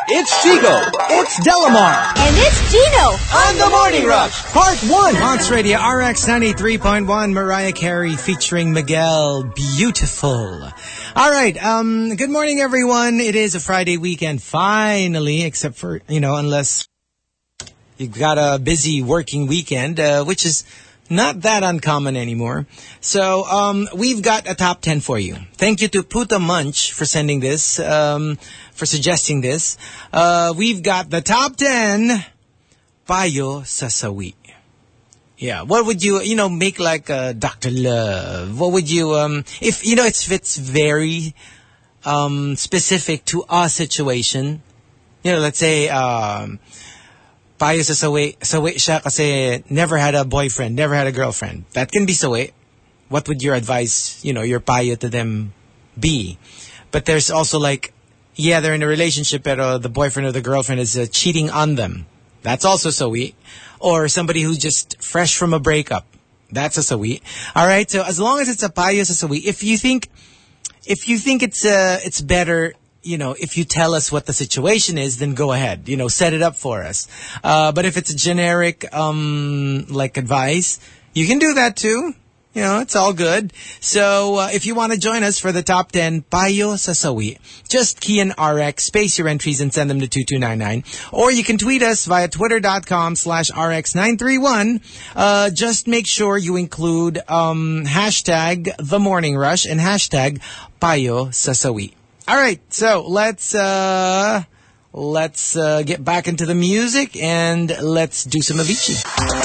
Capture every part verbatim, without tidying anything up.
It's Chico. It's Delamar. And it's Gino. On the Morning Rush, Part one. Monts Radio R X ninety-three point one, Mariah Carey featuring Miguel. Beautiful. All right. Um, good morning, everyone. It is a Friday weekend, finally, except for, you know, unless you've got a busy working weekend, uh, which is not that uncommon anymore. So um, we've got a top ten for you. Thank you to Puta Munch for sending this, um, for suggesting this. Uh, we've got the top ten Payo sa Sawi. Yeah, what would you, you know, make like uh, Doctor Love? What would you, um, if, you know, it's, if it's very um, specific to a situation, you know, let's say, um, payo sa sawi, sawi siya kasi never had a boyfriend, never had a girlfriend. That can be sawi. What would your advice, you know, your payo to them be? But there's also like, yeah, they're in a relationship, pero the boyfriend or the girlfriend is uh, cheating on them. That's also sawi. Or somebody who's just fresh from a breakup. That's a sawi. All right. So as long as it's a payo sa sawi, if you think, if you think it's uh, it's better, you know, if you tell us what the situation is, then go ahead. You know, set it up for us. Uh, but if it's a generic, um, like advice, you can do that too. You know, it's all good. So, uh, if you want to join us for the top ten, Payo sa Sawi, just key in R X, space your entries, and send them to two two nine nine. Or you can tweet us via twitter.com slash RX931. Uh, just make sure you include, um, hashtag The Morning Rush and hashtag Payo sa Sawi. All right. So, let's, uh, let's, uh, get back into the music and let's do some Avicii.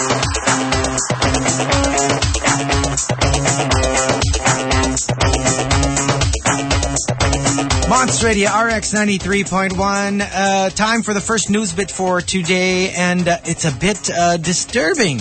Monts Radio R X ninety-three point one. Uh, time for the first news bit for today, and uh, it's a bit uh, disturbing.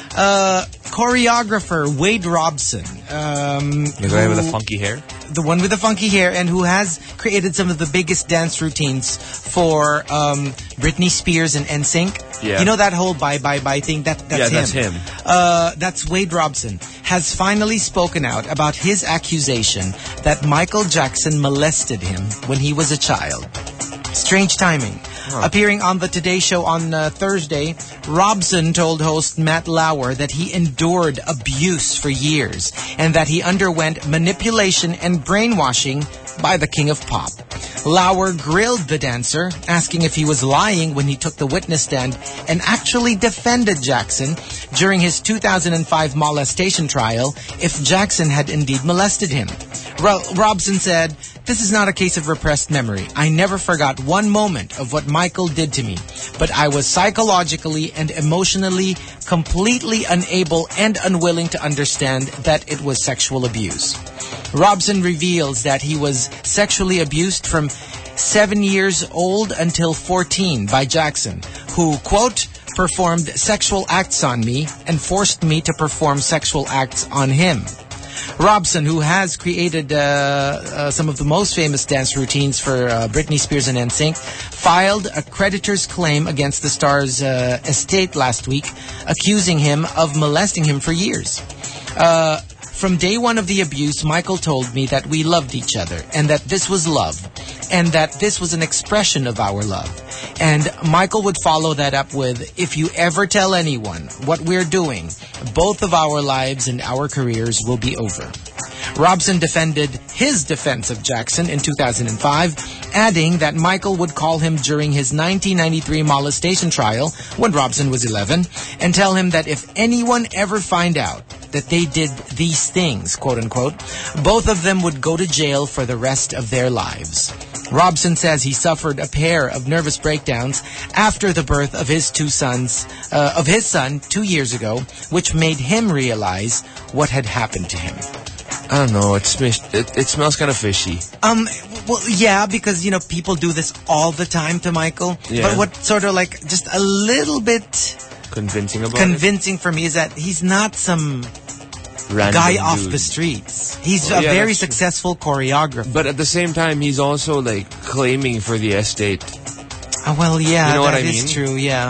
Uh, choreographer Wade Robson. Um, the guy with the funky hair? The one with the funky hair, and who has created some of the biggest dance routines for um, Britney Spears and N Sync. Yeah. You know that whole bye bye bye thing? That, that's yeah, him. that's him. Uh, that's Wade Robson. Has finally spoken out about his accusation that Michael Jackson molested him when he was a child. Strange timing. Huh. Appearing on the Today Show on uh, Thursday, Robson told host Matt Lauer that he endured abuse for years and that he underwent manipulation and brainwashing by the King of Pop. Lauer grilled the dancer, asking if he was lying when he took the witness stand and actually defended Jackson during his two thousand five molestation trial if Jackson had indeed molested him. Ro- Robson said, "This is not a case of repressed memory. I never forgot one moment of what Michael did to me, but I was psychologically and emotionally completely unable and unwilling to understand that it was sexual abuse." Robson reveals that he was sexually abused from seven years old until fourteen by Jackson, who, quote, performed sexual acts on me and forced me to perform sexual acts on him. Robson, who has created uh, uh, some of the most famous dance routines for uh, Britney Spears and N Sync, filed a creditor's claim against the star's uh, estate last week, accusing him of molesting him for years. Uh, from day one of the abuse, Michael told me that we loved each other and that this was love and that this was an expression of our love. And Michael would follow that up with, "If you ever tell anyone what we're doing, both of our lives and our careers will be over." Robson defended his defense of Jackson in two thousand five, adding that Michael would call him during his nineteen ninety-three molestation trial when Robson was eleven and tell him that if anyone ever find out that they did these things, quote unquote, both of them would go to jail for the rest of their lives. Robson says he suffered a pair of nervous breakdowns after the birth of his two sons, uh, of his son two years ago, which made him realize what had happened to him. I don't know. It's, it, it smells kind of fishy. Um, well, yeah, because, you know, people do this all the time to Michael. Yeah. But what sort of like just a little bit convincing about convincing it? for me is that he's not some Random guy dude. off the streets. He's well, a yeah, very successful true. choreographer. But at the same time, he's also like claiming for the estate. Oh, well, yeah, you know that what I is mean? true, yeah.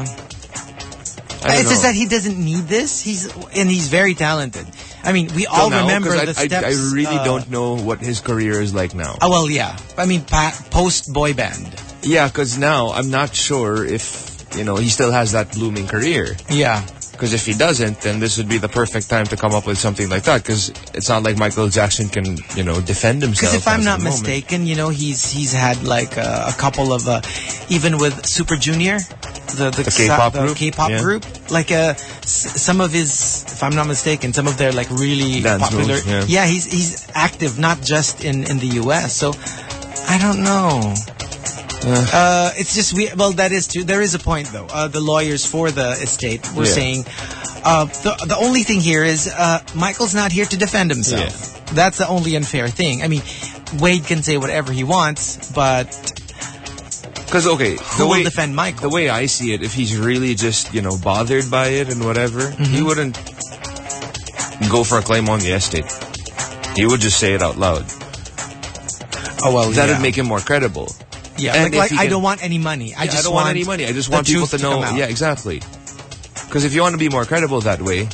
I it's know. just that he doesn't need this. He's and he's very talented. I mean, we all now, remember I, the steps. I, I really uh, don't know what his career is like now. Oh, well, yeah. I mean, pa- post boy band. Yeah, because now I'm not sure if, you know, he still has that blooming career. Yeah. Because if he doesn't, then this would be the perfect time to come up with something like that. Because it's not like Michael Jackson can, you know, defend himself. Because if I'm not at the moment. mistaken, you know, he's he's had like uh, a couple of, uh, even with Super Junior, the the, The K-pop the group? K-pop Yeah. group, like uh, s- some of his, if I'm not mistaken, some of their like really Dance popular. moves, yeah. he's he's active not just in in the U S. So I don't know. Uh, it's just we. Well, that is true. There is a point, though. Uh, the lawyers for the estate were Yeah. saying uh, the the only thing here is uh, Michael's not here to defend himself. That's the only unfair thing. I mean, Wade can say whatever he wants, but Because, okay, who the will way, defend Michael? the way I see it, if he's really just, you know, bothered by it and whatever, he wouldn't go for a claim on the estate. He would just say it out loud. Oh well, That yeah. would make him more credible. Yeah, And like, if like he I can- don't want any money. I Yeah, just I don't want, any money. I just the want people truth to know. come out. Yeah, exactly. Because if you want to be more credible that way,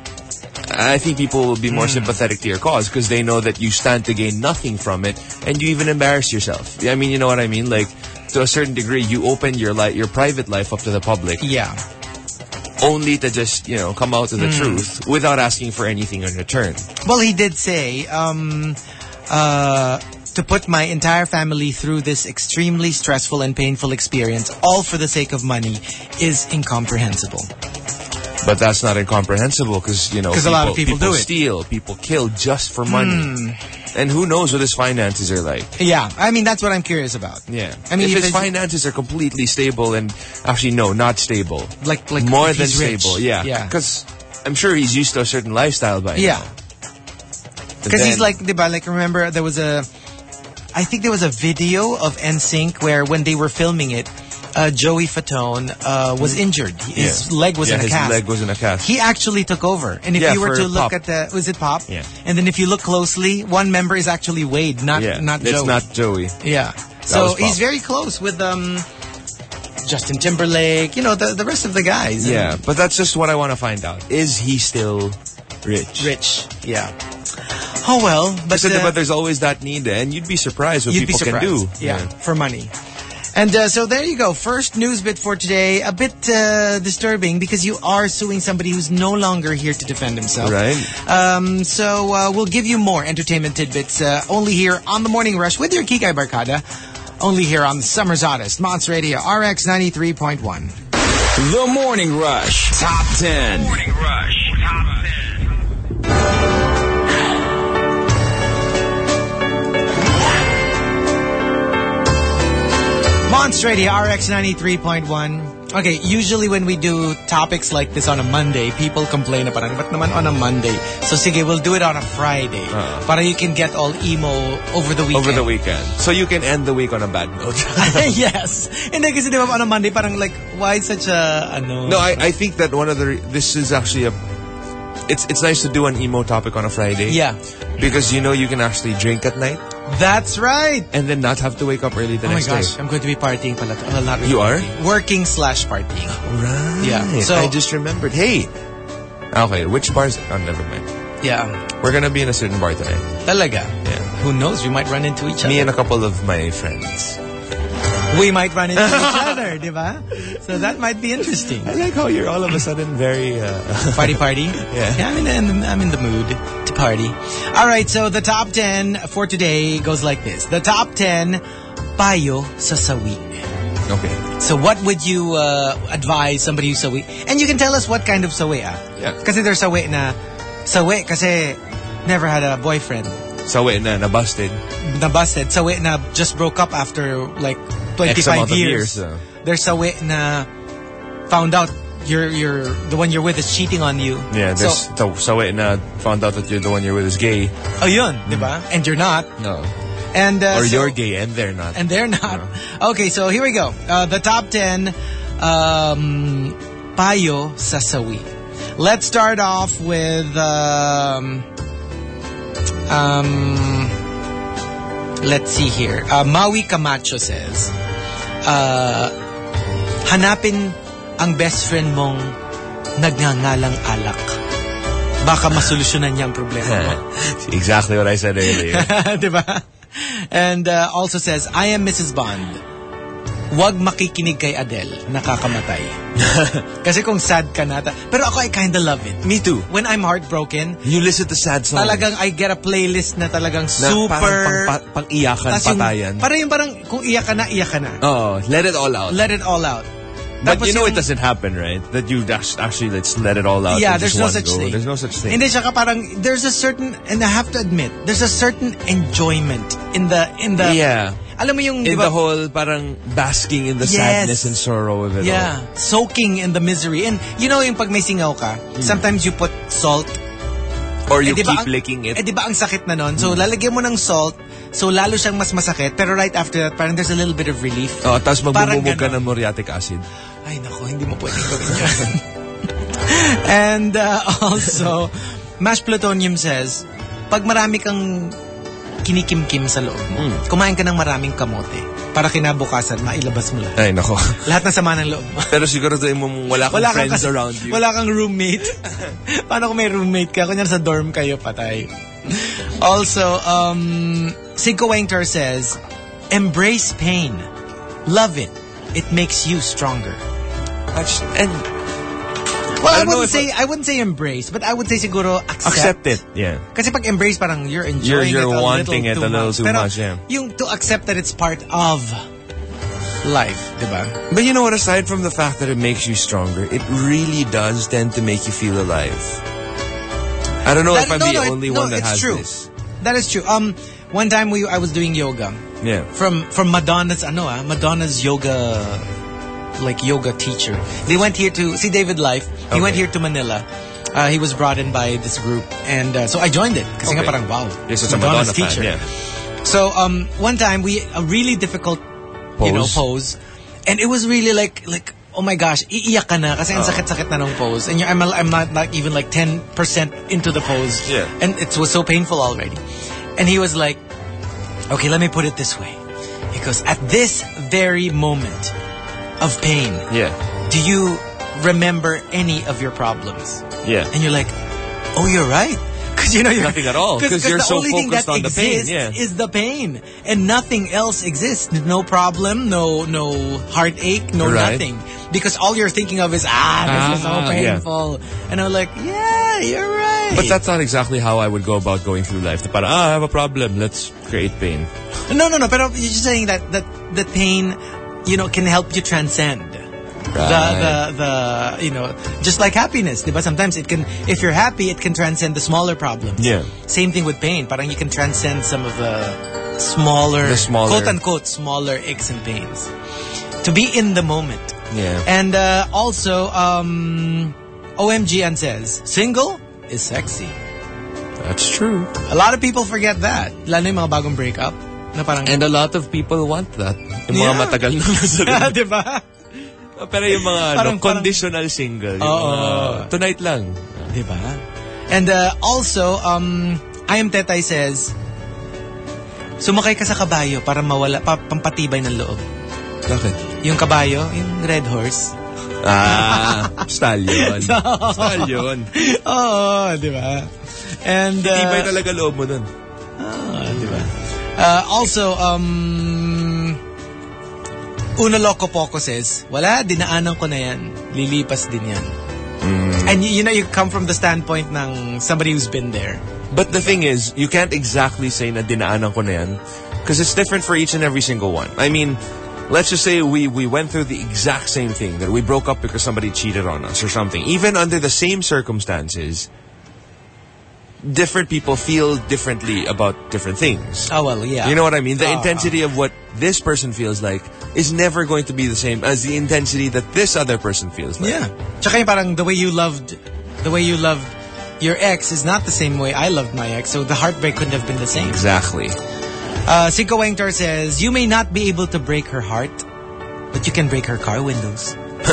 I think people will be more Hmm. sympathetic to your cause because they know that you stand to gain nothing from it, and you even embarrass yourself. I mean, you know what I mean? Like, to a certain degree, you open your life, your private life up to the public, Yeah. only to just, you know, come out to Hmm. the truth without asking for anything in return. Well, he did say, um, uh, to put my entire family through this extremely stressful and painful experience, all for the sake of money, is incomprehensible. But that's not incomprehensible because, you know, 'Cause a lot of people do it. steal, people kill just for money. And who knows what his finances are like. Yeah, I mean, that's what I'm curious about. Yeah. I mean, if if his it's- finances are completely stable and actually no, not stable. Like, like More if than he's rich. stable. Yeah. Yeah. Because I'm sure he's used to a certain lifestyle by Yeah. now. Because he's then- like, diba, like remember there was a, I think there was a video of N Sync where when they were filming it, uh, Joey Fatone uh, was injured. His Yeah. leg was yeah, in a his cast. leg was in a cast. He actually took over. And if Yeah, you were for to look Pop. at the, was it Pop? Yeah. And then if you look closely, one member is actually Wade, not yeah. not it's Joey. not Joey. Yeah. was So Pop. he's very close with um Justin Timberlake, you know, the the rest of the guys. Yeah. And But that's just what I want to find out. Is he still rich? rich. Yeah. Oh well, but So, uh, but there's always that need, and you'd be surprised what you'd be people surprised. can do. Yeah, for money. And uh, so there you go. First news bit for today. A bit uh, disturbing because you are suing somebody who's no longer here to defend himself. Right. Um, so uh, we'll give you more entertainment tidbits uh, only here on The Morning Rush with your Kikay Barkada. Only here on Summer's Hottest, Monster Radio, R X ninety-three point one. The Morning Rush Top ten. Morning Rush Top ten. Monster Radio, R X ninety-three point one. Okay, usually when we do topics like this on a Monday, people complain na parang, ba't naman on a Monday? So sige, we'll do it on a Friday. Uh-huh. Para you can get all emo over the weekend. Over the weekend. So you can end the week on a bad note. Yes. Hindi kasi diba on a Monday, parang like, why such a, ano? No, I, I think that one of the... Re- this is actually a... It's it's nice to do an emo topic on a Friday. Yeah. Because you know you can actually drink at night That's right. and then not have to wake up early the Oh my next gosh, day. I'm going to be partying pala. Well, not really You are? partying. Working slash partying. Right. Yeah. So- I just remembered. Hey! Okay, which bars... Oh, never mind. Yeah. We're gonna be in a certain bar tonight. Talaga. Yeah. Who knows? We might run into each other. Me and a couple of my friends. We might run into each other, di ba? So that might be interesting. I like how you're all of a sudden very... Uh, Party, party. Yeah. I'm in, the, I'm in the mood to party. All right, so the top ten for today goes like this. The top ten, payo sa sawi. okay. So what would you uh, advise somebody who's sawi? And you can tell us what kind of sawi, ah. Yeah. Kasi there's sawi na, sawi kasi never had a boyfriend. So wait, na, na-busted. Nabusted. Sawi na just broke up after like X twenty-five amount of years. years, uh. There's sawi na found out you're you're the one you're with is cheating on you. Yeah, So, there's... So, so wait, na, found out that you're the one you're with is gay. oh yun, di ba? And you're not. No. And uh, Or so- you're gay and they're not. and they're not. Okay, so here we go. Uh, the top ten um, payo sa sawi. Let's start off with um, um, let's see here. Uh, Maui Camacho says, uh, hanapin ang best friend mong nagngangalang alak. Baka masolusyonan niya ang problema mo. Exactly what I said earlier. Diba? And uh, also says, I am Missus Bond. wag makikinig kay Adele, nakakamatay. Kasi kung sad ka na, ta- pero ako I kinda love it. Me too. When I'm heartbroken, You listen to sad songs. talagang I get a playlist na talagang na super... parang pang, pang iyakan, Tas yung- patayan. Parang yung parang, kung iyak ka na, iyak ka na. Oh, let it all out. Let it all out. But Tapos you know yung- it doesn't happen, right? That you just actually let's let it all out. Yeah, in there's just no one such go. thing. There's no such thing. Hindi, tsaka parang, there's a certain, and I have to admit, there's a certain enjoyment in the, in the, yeah. alam mo yung, In di ba, the whole parang basking in the Yes. sadness and sorrow of it yeah, soaking in the misery. And you know yung pag may singaw ka, sometimes you put salt. all. Or you Eh, di ba keep ang- licking it. Eh di ba ang sakit na nun? So lalagyan mo ng salt, so lalo siyang mas masakit. Pero right after that, parang there's a little bit of relief. Oh, tapos Parang magbububog ka ganon. ng muriatic acid. Ay nako, hindi mo pwedeng gawin yan. And uh, also, Mashed Plutonium says, pag marami kang kinikimkim sa loob mo, kumain ka ng maraming kamote para kinabukasan, mailabas mo lahat. Ay, nako. Lahat na sama ng loob mo. Pero siguro doon mo wala kang Wala kang friends kas- around you. Wala kang roommate. Paano kung may roommate ka? Kunyari sa dorm kayo, patay. Also, um, Cinco Wangter says, embrace pain. Love it. It makes you stronger. And Well, I, I don't know wouldn't if say I wouldn't say embrace, but I would say siguro accept. accept it. Yeah. Kasi pag embrace, parang you're enjoying You're- you're it a wanting little it too a little much. too Pero much, yeah. yung to accept that it's part of life, di ba? But you know what? Aside from the fact that it makes you stronger, it really does tend to make you feel alive. I don't know That- if I'm no, the no, it- only no, one that it's has true. this. That is true. Um, one time we I was doing yoga. Yeah. From from Madonna's ano ah, Madonna's yoga like yoga teacher. They went here to see David Life. He Okay. went here to Manila. Uh, he was brought in by this group, and uh, so I joined it because Okay. nga parang wow, Yes, it's a Madonna's Madonna fan, teacher. yeah. So um, one time we a really difficult you know Pose. pose, and it was really like like oh my gosh, iiyak ka na kasi ang sakit-sakit na nung pose, and you're, I'm I'm not not even like ten percent into the pose, Yeah. and it was so painful already, and he was like, okay, let me put it this way. Because at this very moment of pain, Yeah. do you remember any of your problems? Yeah. And you're like, oh, you're right. Because you know you're Nothing at all, 'cause you're the so only thing focused that on the pain, exists yeah. is the pain, and nothing else exists. No problem, no no heartache, no Right. nothing. Because all you're thinking of is ah, this is so Ah, yeah. painful. And I'm like, yeah, you're right. But that's not exactly how I would go about going through life. To parang, ah, I have a problem. Let's create pain. no, no, no. But you're just saying that that the pain, you know, can help you transcend. The, the, the, you know, just like happiness, diba? Sometimes it can, if you're happy, it can transcend the smaller problems. Yeah. Same thing with pain. Parang you can transcend some of the smaller, The smaller- quote unquote, smaller aches and pains. To be in the moment. Yeah. And uh, also, um, O M G N says, single is sexy. That's true. A lot of people forget that. Lalo yung mga bagong breakup. Na parang, And a lot of people want that. Yung mga Yeah. matagal na nasa rin. diba? Pero yung mga ano, Parang- parang- conditional single. Yung Oo. mga, tonight lang. Diba? And uh, also, um, I Am Tetay says, sumakay ka sa kabayo para mawala, pa, pampatibay ng loob. Bakit? Yung kabayo, yung red horse. Ah, stallion. Stallion. Oo, di ba? And, uh, Tibay talaga loob mo dun. ah, di ba? Uh, also, um, Uno Loco Poco says, wala, dinaanan ko na yan. Lilipas din yan. And you, you know, you come from the standpoint ng somebody who's been there. But the thing is, you can't exactly say na dinaanan ko na yan because it's different for each and every single one. I mean, let's just say we, we went through the exact same thing, that we broke up because somebody cheated on us or something. Even under the same circumstances, different people feel differently about different things. Oh, well, yeah. You know what I mean? The Ah, intensity of what this person feels like is never going to be the same as the intensity that this other person feels like. Yeah. Tsaka yung parang the way you loved, the way you loved your ex is not the same way I loved my ex, so the heartbreak couldn't have been the same. Exactly. Uh, Cinco Wangtor says, you may not be able to break her heart, but you can break her car windows.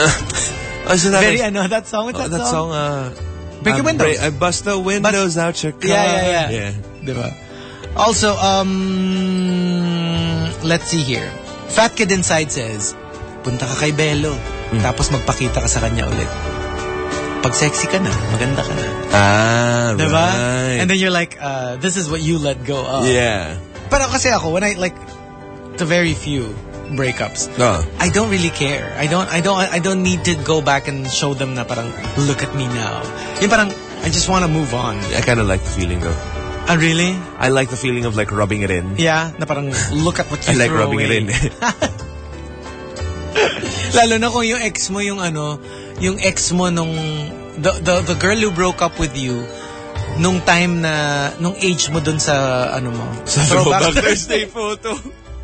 Oh, so that Very, is- ano, that song? What's oh, that, that song, uh, Break your I windows. break- I bust the windows out your car. Yeah, yeah, yeah. yeah. Diba? Also, um, let's see here. Fat Kid Inside says, punta ka kay Belo, tapos magpakita ka sa kanya ulit. Pag sexy ka na, maganda ka na. Ah, Diba? right. And then you're like, uh, this is what you let go of. Yeah. Pero kasi ako, when I like, to very few, breakups, Uh. I don't really care. I don't I don't I don't need to go back and show them na parang look at me now. Yung parang I just want to move on. I kind of like the feeling though. Ah, really? I like the feeling of like rubbing it in. Yeah, na parang look at what you I like throw rubbing away. it in. Lalo na kung yung ex mo yung ano, yung ex mo nung the the, the girl who broke up with you nung time na nung age mo dun sa ano mo. Sa Throwback Thursday photo.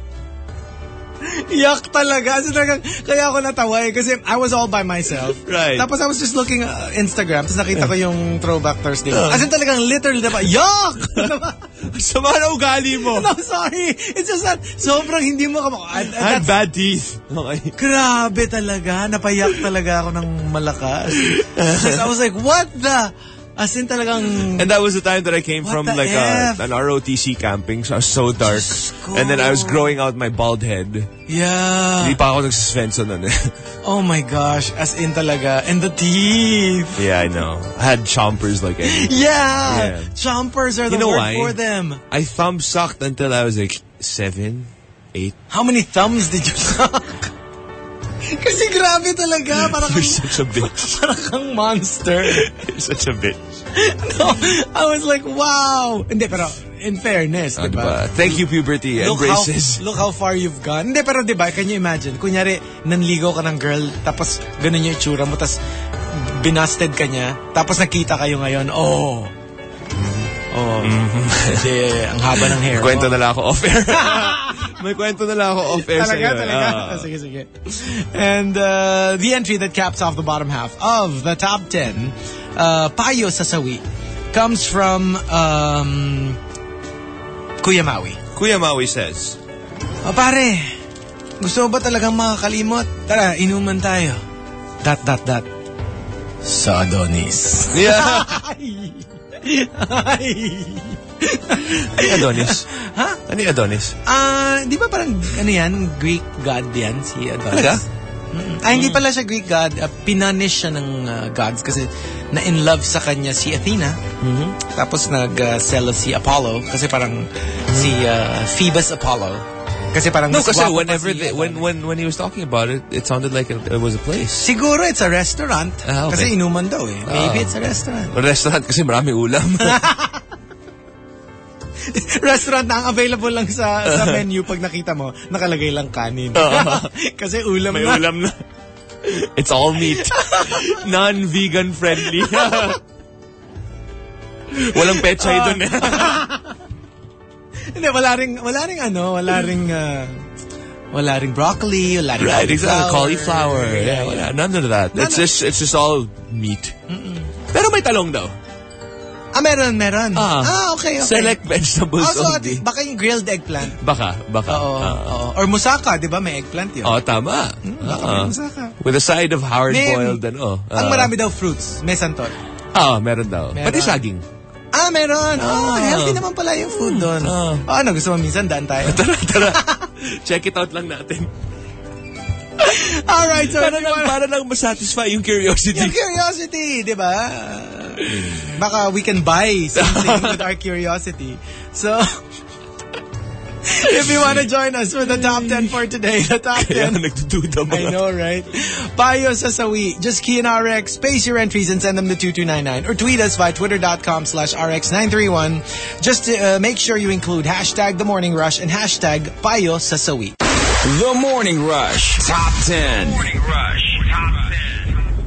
Yak talaga. As in, talagang, kaya ako natawa eh. Kasi I was all by myself. Right. Tapos I was just looking uh, Instagram. Tapos nakita ko yung Throwback Thursday. Uh. As in talagang literally, diba? Yak! Sama na ugali mo. No, sorry. It's just that sobrang hindi mo kam... I had bad teeth. Okay. Grabe talaga. Napayak talaga ako ng malakas. I was like, what the... As in talagang... And that was the time that I came What from the like a, F? an R O T C camping. So I was so dark. And then I was growing out my bald head. Yeah. Hindi pa ako nagsuspenso nun eh. Oh my gosh. As in talaga. And the teeth. Yeah, I know. I had chompers like any. Yeah. Yeah. Chompers are the You know word why? for them. I thumb sucked until I was like seven, eight. How many thumbs did you suck? Kasi grabe talaga. Parang You're such a bitch. Parang kang monster. You're such a bitch. No, I was like, wow. Hindi, pero in fairness, Oh, diba? diba? Thank you, puberty. Look Embraces. how, look how far you've gone. Hindi, pero diba, can you imagine? Kunyari, nanligaw ka ng girl, tapos ganun yung itsura mo, tapos binusted ka niya, tapos nakita kayo ngayon, oh. Oh. Kasi ang haba ng hair. Kwento na lang ako off-air. May kwento na lang ako off-air Talaga, sa'yo. talaga. Ah. Sige, sige. And uh, the entry that caps off the bottom half of the top ten, uh, Payo Sasawi, comes from um, Kuya Maui. Kuya Maui says, O pare, gusto mo ba talagang makakalimot? Tara, inuman tayo. Dot, dot, dot. Sa Adonis. yeah. Ay! Ay! Ano yung Adonis? Ha? Ano yung Adonis? Ah, di ba parang, ano yan, Greek god yan, si Adonis? Talaga? Mm-mm. Ah, hindi pala siya Greek god. Uh, pinunish siya ng uh, gods kasi na-in love sa kanya si Athena. Mm-hmm. Tapos nag-sell uh, si Apollo kasi parang si uh, Phoebus Apollo. Kasi parang No, mas kasi guwapo pa whenever si they, when when when he was talking about it, it sounded like it, it was a place. Siguro it's a restaurant. Ah, okay. Kasi inuman daw eh. Maybe Ah. it's a restaurant. Restaurant kasi marami ulam. Restaurant na ang available lang sa sa menu pag nakita mo, nakalagay lang kanin. Kasi ulam May na. ulam na. It's all meat. Non-vegan friendly. Walang pechay Ah. dun eh. Hindi, wala ring, wala ring ano, wala ring, uh, wala ring broccoli, wala ring Right, exactly. cauliflower. Cauliflower. Yeah, wala. None of that. None It's of- just it's just all meat. Pero may talong daw. Ah, meron, meron. Ah. Ah, okay, okay. Select vegetables Also, at only. least, baka yung grilled eggplant. Baka, baka. Oo, Ah. oo. Or musaka, di ba? May eggplant yun. Oh, tama. baka Ah. may musaka. With a side of hard May- boiled and oh. Ang ah. marami daw fruits. May santot. Ah, meron daw. Meron. Pati saging. Ah, meron. Oh, Ah. healthy naman pala yung food doon. Ah. Oh, ano, gusto mo minsan daan tayo? Tara, tara. Check it out lang natin. Alright, so Para if you lang, wanna- para lang masatisfy yung curiosity. Yung curiosity, di ba? Baka we can buy something with our curiosity. So, if you want to join us for the top ten for today, the top Kaya ten. nagdududa mga. I know, right? Payo Sasawi. Just key in R X, space your entries, and send them to two two nine nine. Or tweet us via twitter.com slash RX931. Just to, uh, make sure you include hashtag The Morning Rush and hashtag Payo Sasawi. The Morning Rush Top ten. Morning Rush Top ten.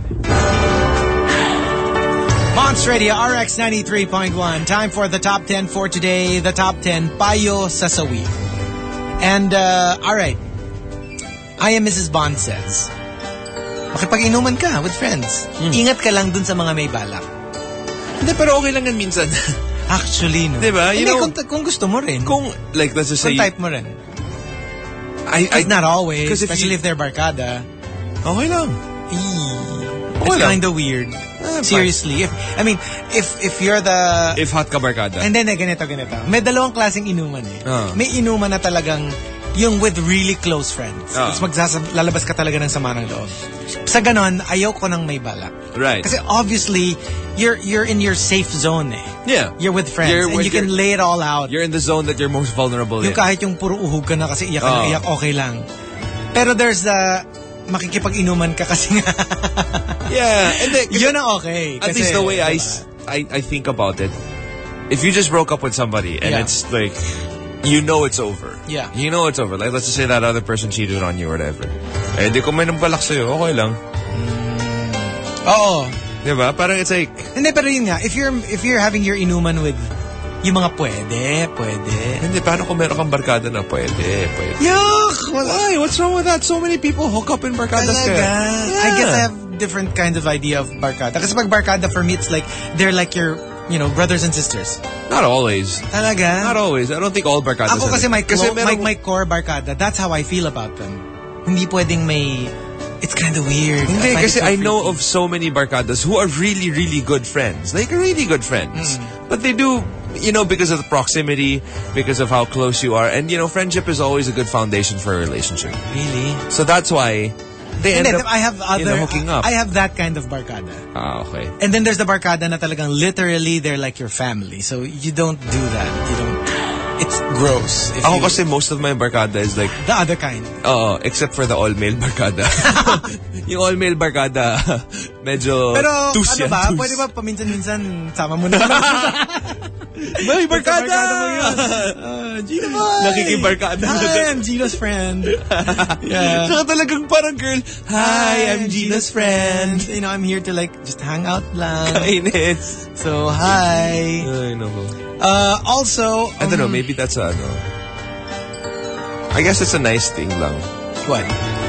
Monster Radio R X ninety-three point one. Time for the top ten for today. The top ten, Payo Sasawi. And, uh, alright. I am Missus Bond says, makipag-inuman ka with friends. Ingat ka lang dun sa mga may balak. Hindi, pero okay lang yan minsan. Actually, no. Diba? You Hindi, know- kung, kung gusto mo rin. Kung, like, let's just say, Kung type mo rin. I, I, But not always, 'cause if especially you- if they're barkada. okay lang. Eee. Okay It's lang. kinda weird. Ah, Seriously. If, I mean, if if you're the... If hot ka barkada. And then, eh, ganito, ganito. May dalawang klaseng inuman eh. Ah. May inuman na talagang yung with really close friends. Ah. Tapos magsasab- lalabas ka talaga ng sama ng loob. Sa ganon, ayoko nang may balak. Right. Kasi obviously, you're you're in your safe zone eh. Yeah. You're with friends You're and with you can your- lay it all out. You're in the zone that you're most vulnerable Yung in. kahit yung puro uhog ka na kasi iyak ka na Ah. iyak, okay lang. Pero there's the makikipag-inuman ka kasi nga. Yeah. And then, yun ang okay. At kasi, least the way I, diba? I, I think about it, if you just broke up with somebody and Yeah. it's like, you know it's over. Yeah. You know it's over. Like, let's just say that other person cheated on you or whatever. Eh, di ko may nagbalak sa'yo, okay lang. Oo. Diba? Parang it's like... Hindi, pero yun nga, if you're, if you're having your inuman with yung mga pwede, pwede. Hindi, paano kung meron kang barkada na pwede, pwede? Yuck! Why? What's wrong with that? So many people hook up in barkadas Talaga. kaya. I guess I have different kinds of idea of barkada. Kasi pag barkada, for me, it's like, they're like your, you know, brothers and sisters. Not always. Talaga? Not always. I don't think all barkadas Ako kasi are. my, Kasi clo- my, meron- my core barkada, that's how I feel about them. Hindi pwedeng may... It's kind of weird. Hindi, I find kasi it so I know freaky. of so many barkadas who are really, really good friends. Like, really good friends. Mm. But they do, you know, because of the proximity, because of how close you are. And, you know, friendship is always a good foundation for a relationship. Really? So that's why they end Hindi, up, I have other, you know, hooking up. I have that kind of barkada. Ah, okay. And then there's the barkada na talagang literally they're like your family. So you don't do that. You don't. It's gross. If Ako you, kasi most of my barkada is like, the other kind. oo, except for the all-male barkada. Yung all-male barkada, medyo Pero tus ano yan, ba? tus. Pwede ba paminsan-minsan sama mo na? May barkada! Barkada mo yun. Uh, Gino boy! Nakikibarkada mo Hi, din. I'm Gino's friend. Yeah. Saka talagang parang girl, hi, I'm Gina's friend. You know, I'm here to like just hang out lang. Kainis. So, hi. Ay, nako. Uh, also, I don't know, um, maybe that's a, ano. I guess it's a nice thing lang. what?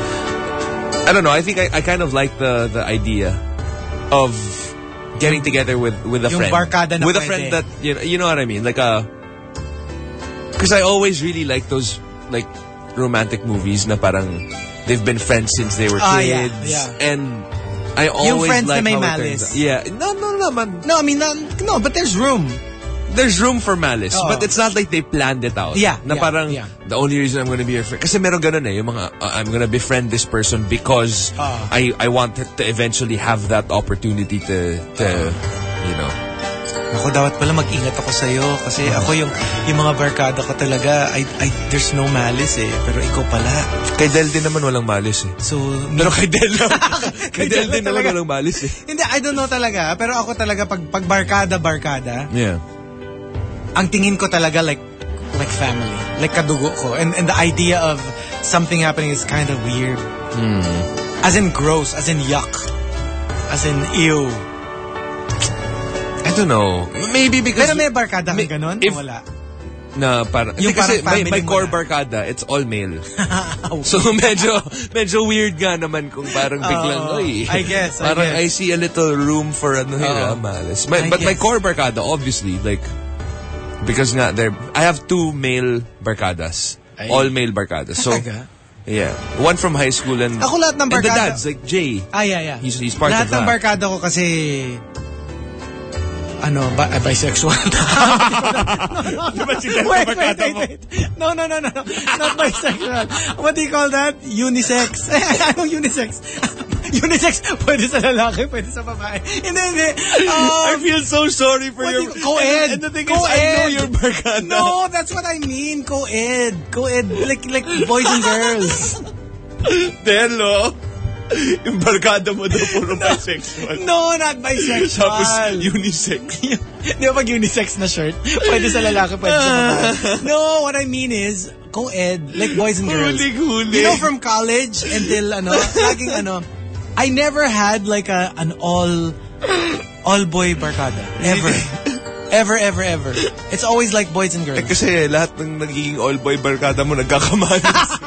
I don't know, I think I, I kind of like the the idea of getting together with with a Yung friend. barkada na with a pwede. friend that, you know, you know what I mean? Like a... Because I always really like those, like, romantic movies na parang they've been friends since they were Ah, yeah, kids. yeah. And I always friends na like may how it malice. turns out. Yeah. No, no, no, man. No, I mean, no, no, but there's room. There's room for malice, Oo. but it's not like they planned it out. Yeah, Na yeah, parang, yeah. the only reason I'm gonna be your friend. Kasi meron ganun eh, yung mga, uh, I'm gonna befriend this person because Oo. I I want to eventually have that opportunity to, to you know. Ako, dapat pala mag-ingat ako sa'yo kasi ako yung yung mga barkada ko talaga, I, I, there's no malice eh. Pero ikaw pala. Kay Del din naman walang malice eh. So, Pero kay Del lang. Kay kay Del Del din naman talaga. walang malice eh. Hindi, I don't know talaga. Pero ako talaga, pag, pag barkada, barkada, Yeah. ang tingin ko talaga like like family. Like kadugo ko. And, and the idea of something happening is kind of weird. Hmm. As in gross. As in yuck. As in ew. I don't know. Maybe because... Pero may barkada kang May- ganon? if- o wala? na para Yung hindi kasi parang my, my family mo core na. barkada, it's all male. So medyo medyo weird nga naman kung parang biglang Oh, oy. I guess, I Parang I, guess. see a little room for ano here, Oh. malice. My, I but my guess. core barkada obviously like because nga there I have two male barkadas. Ay. All male barkadas. So Talaga? yeah, one from high school and Ako lahat ng and the barkada- dads like Jay. Ah, yeah, yeah. He's- he's part Lahat of ng that. barkada ko kasi ano, ba, uh, bisexual. Diba si Del na wait, barkada wait, mo? wait, wait. No, no, no, no, no. Not bisexual. What do you call that? Unisex. Anong unisex? Unisex. Pwede sa lalaki, pwede sa babae. Hindi, hindi. Um, I feel so sorry for what your do you- co-ed. And, and the thing Co-ed. is I know your barkada. No, that's what I mean. Co-ed. Co-ed. Like, like boys and girls. Delo, yung barkada mo daw puro bisexual. No, not bisexual. Tapos unisex. Di ba pag unisex na shirt? Pwede sa lalaki, pwede sa babae. No, what I mean is, co-ed, like boys and girls. Huling-huli. You know, from college until, ano, laging, ano, I never had like a an all, all-boy barkada. Ever. Ever, ever, ever. It's always like boys and girls. Eh, kasi lahat ng nagiging all-boy barkada mo nagkakamanis.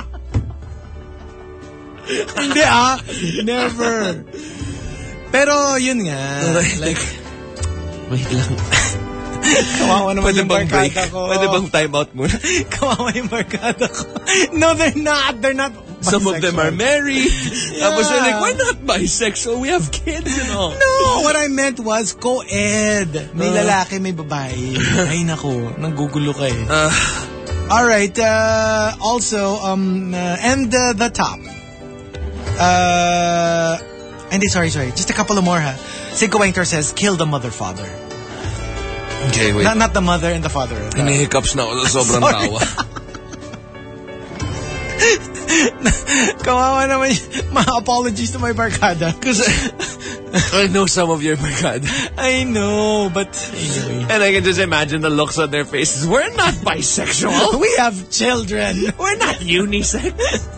Hindi ah. Never. Pero, yun nga. Like, Wait lang. kawawa naman Pwede yung bang break? barkada ko. Pwede bang time out muna? Kawawa yung barkada ko. No, they're not. They're not Some of them are bisexual. married. Tapos they're like, Yeah. we're not bisexual. We have kids and all. No, what I meant was co-ed. May Uh. lalaki, may babae. Ay, nako. Nanggugulo ka eh. Uh, All right. Uh, also, um, uh, and uh, the top. Uh, and sorry, sorry. Just a couple of more, ha. Cinco Wanger says, kill the mother, father. okay, wait. Not, not the mother and the father. Hinihiccups na ako sa sobrang Sorry. tawa. Kawawa naman my apologies to my barkada. Because I know some of your barkada. I know, but anyway. And I can just imagine the looks on their faces. We're not bisexual. We have children. We're not unisex.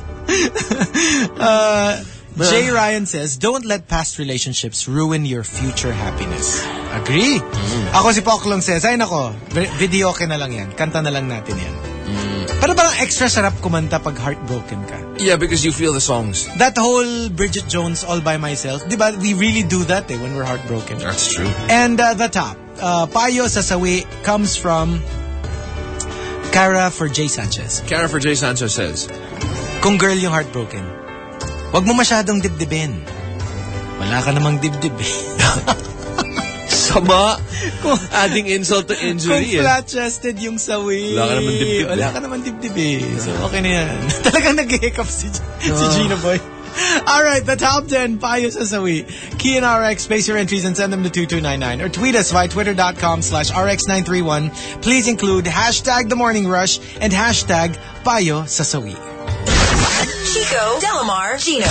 uh, Jay Ryan says, don't let past relationships ruin your future happiness. Agree. Mm. Ako si Poklong says, ay nako, video okay na lang yan. Kanta na lang natin yan. Mm. Pero parang extra sarap kumanta pag heartbroken ka. Yeah, because you feel the songs. That whole Bridget Jones All By Myself, diba, we really do that eh, when we're heartbroken. That's true. And uh, the top, uh, Payo sa Sawi comes from Cara for Jay Sanchez. Cara for Jay Sanchez says, kung girl yung heartbroken, wag mo masyadong dibdibin. Wala ka namang dibdib eh. Sama. Kung adding insult to injury. Kung flat-chested yung sawi. Wala ka naman dibdib. Wala ka naman dibdib eh. So okay na yan. Talagang nag-hiccup si, uh. si Gina Boy. Alright, the top ten Payo sa Sawi. Key in R X, space your entries and send them to two two nine nine. Or tweet us via twitter.com slash RX931. Please include hashtag The Morning Rush and hashtag Payo sa Sawi. Chico, Delamar, Gino.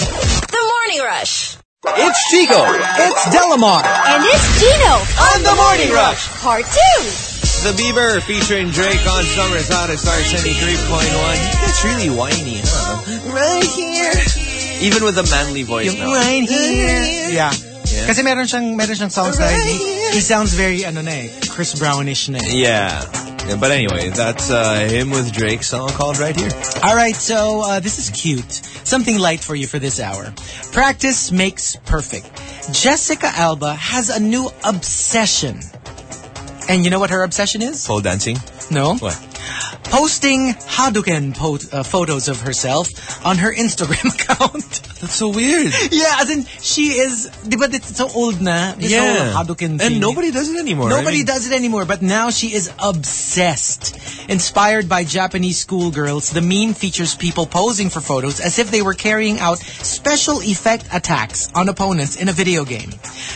The Morning Rush. It's Chico. It's Delamar. And it's Gino. On The Morning Rush. Part two. The Bieber featuring Drake on Summer's Hottest Star seventy-three point one. That's really whiny, huh? Right here. Even with a manly voice yung now. Right here. Yeah. Yeah. Kasi meron siyang, meron siyang songs right that he, he sounds very, ano na eh, Chris Brownish na eh. Yeah. Yeah. But anyway, that's uh, him with Drake's song called Right Here. Alright, so uh, this is cute. Something light for you for this hour. Practice makes perfect. Jessica Alba has a new obsession. And you know what her obsession is? Pole dancing? No. What? Posting Hadouken po- uh, photos of herself on her Instagram account. That's so weird. Yeah, as in, she is, di ba it's so old na? This yeah. whole Hadouken And thing. nobody does it anymore. Nobody I mean, does it anymore, but now she is obsessed. Inspired by Japanese schoolgirls, the meme features people posing for photos as if they were carrying out special effect attacks on opponents in a video game.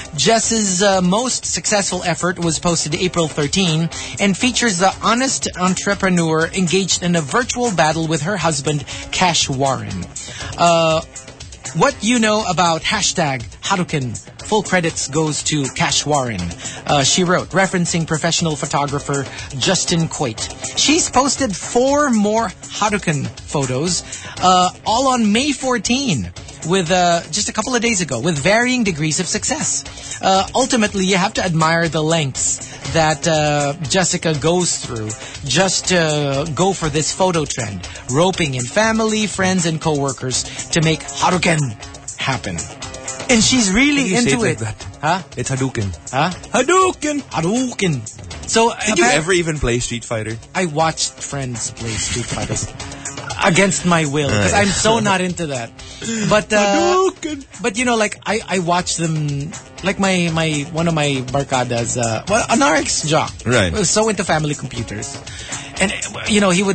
Jess's uh, most successful effort was posted April thirteenth and features the honest entrepreneur engaged in a virtual battle with her husband, Cash Warren. Uh, what you know about hashtag Hadouken? Full credits goes to Cash Warren. Uh, she wrote, referencing professional photographer Justin Coit. She's posted four more Hadouken photos, uh, all on May fourteenth. With uh, just a couple of days ago, with varying degrees of success. Uh, ultimately, you have to admire the lengths that uh, Jessica goes through just to go for this photo trend, roping in family, friends, and coworkers to make Hadouken happen. And she's really into it. it. Like that? Huh? It's Hadouken. Huh? Hadouken! Hadouken! So, did you ever even play Street Fighter? I watched friends play Street Fighters. Against my will, because I'm so not into that. But uh, but you know, like I, I watch them. Like my, my one of my barkadas, uh, well, an R X jock, right? Was so into family computers, and you know he would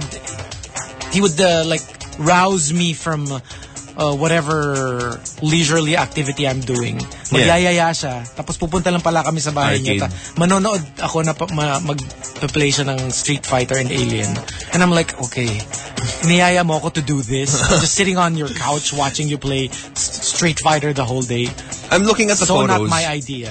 he would uh, like rouse me from uh, whatever leisurely activity I'm doing. Magyayaya siya. Tapos pupunta lang pala kami sa bahay Arcade. niya. Ta- manonood ako na pa- ma- mag-play siya ng Street Fighter and Alien. And I'm like, okay, niyaya mo ako to do this. Just sitting on your couch watching you play S- Street Fighter the whole day. I'm looking at the so photos. So not my idea.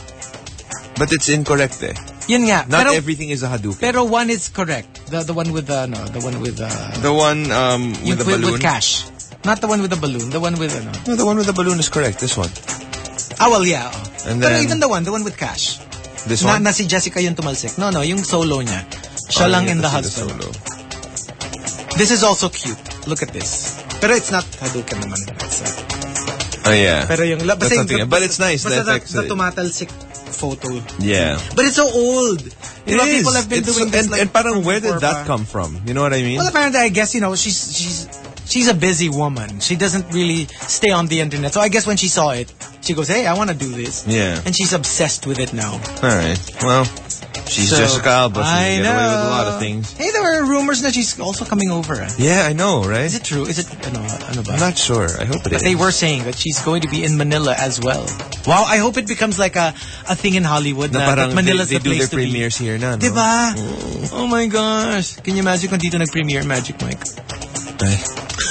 But it's incorrect eh. Yun nga. Not pero, everything is a Hadouken. Pero one is correct. The the one with the, no, the one with the... The one um, with the with, balloon? With cash. Not the one with the balloon. The one with, ano. No, the one with the balloon is correct. This one. Ah, well, yeah. Oh. And Pero then, even the one, the one with cash. This na, one? Na si Jessica yung tumalsik. No, no, yung solo niya. Siya oh, lang yeah, in the the husband. solo. This is also cute. Look at this. Pero it's not Hadouken naman. It's, uh, oh, yeah. Pero yung, That's basta, something, yung, but it's nice. Basta the, the, the tumatalsik photo. Yeah. But it's so old. It you know, is. People have been it's doing so, this and, like and parang where did that pa. come from? You know what I mean? Well, apparently, I guess, you know, she's she's she's a busy woman. She doesn't really stay on the internet. So I guess when she saw it, she goes, hey, I want to do this. Yeah. And she's obsessed with it now. All right. Well, she's so, Jessica Alba. She I can get know. away with a lot of things. Hey, there were rumors that she's also coming over. Eh? Yeah, I know, right? Is it true? Is it, ano, ano ba? I'm not sure. I hope it but is. They were saying that she's going to be in Manila as well. Wow, I hope it becomes like a, a thing in Hollywood na, na that Manila's they, they the place do their to premieres be. here na, no? Diba? Oh. Oh my gosh. Can you imagine kung dito nag-premiere Magic Mike? Ay.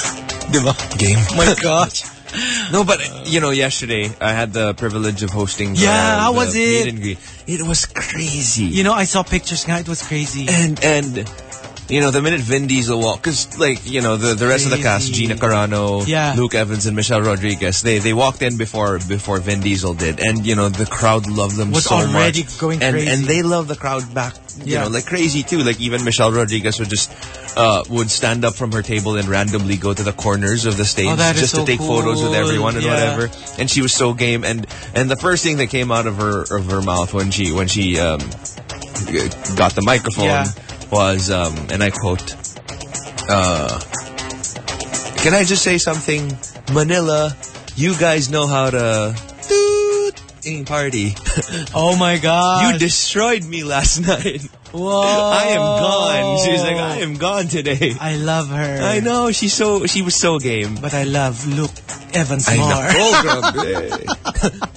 Diba? Game. Oh my gosh. No, but, you know, yesterday, I had the privilege of hosting the, Yeah, how the was meet it? and greet. It was crazy. You know, I saw pictures nga, it was crazy. And, and, you know, the minute Vin Diesel walked, because, like, you know, the, the rest of the cast, Gina Carano, Yeah. Luke Evans, and Michelle Rodriguez, they they walked in before before Vin Diesel did. And, you know, the crowd loved them Was so already much. going and, crazy. And they love the crowd back, you Yeah. know, like crazy too. Like, even Michelle Rodriguez would just, uh, would stand up from her table and randomly go to the corners of the stage Oh, that is just so to take photos with cool. everyone and Yeah. whatever. And she was so game. And and the first thing that came out of her of her mouth when she when she um, got the microphone Yeah. was, um, and I quote, uh, "Can I just say something? Manila, you guys know how to toot party. Oh my god. You destroyed me last night. Whoa. I am gone." She's like, "I am gone today." I love her. I know, she's so she was so game. But I love Luke Evans Ay, more. nako, grabe.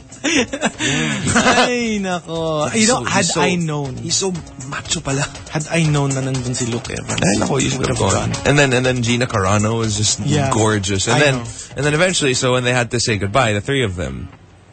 Ay, nako. You know, So- had so- I known, He's so macho pala. had I known na nandun si Luke Evans, Ay, nako, you should have gone. And then and then Gina Carano was just Yeah. gorgeous. And I then know. and then eventually, so when they had to say goodbye, the three of them,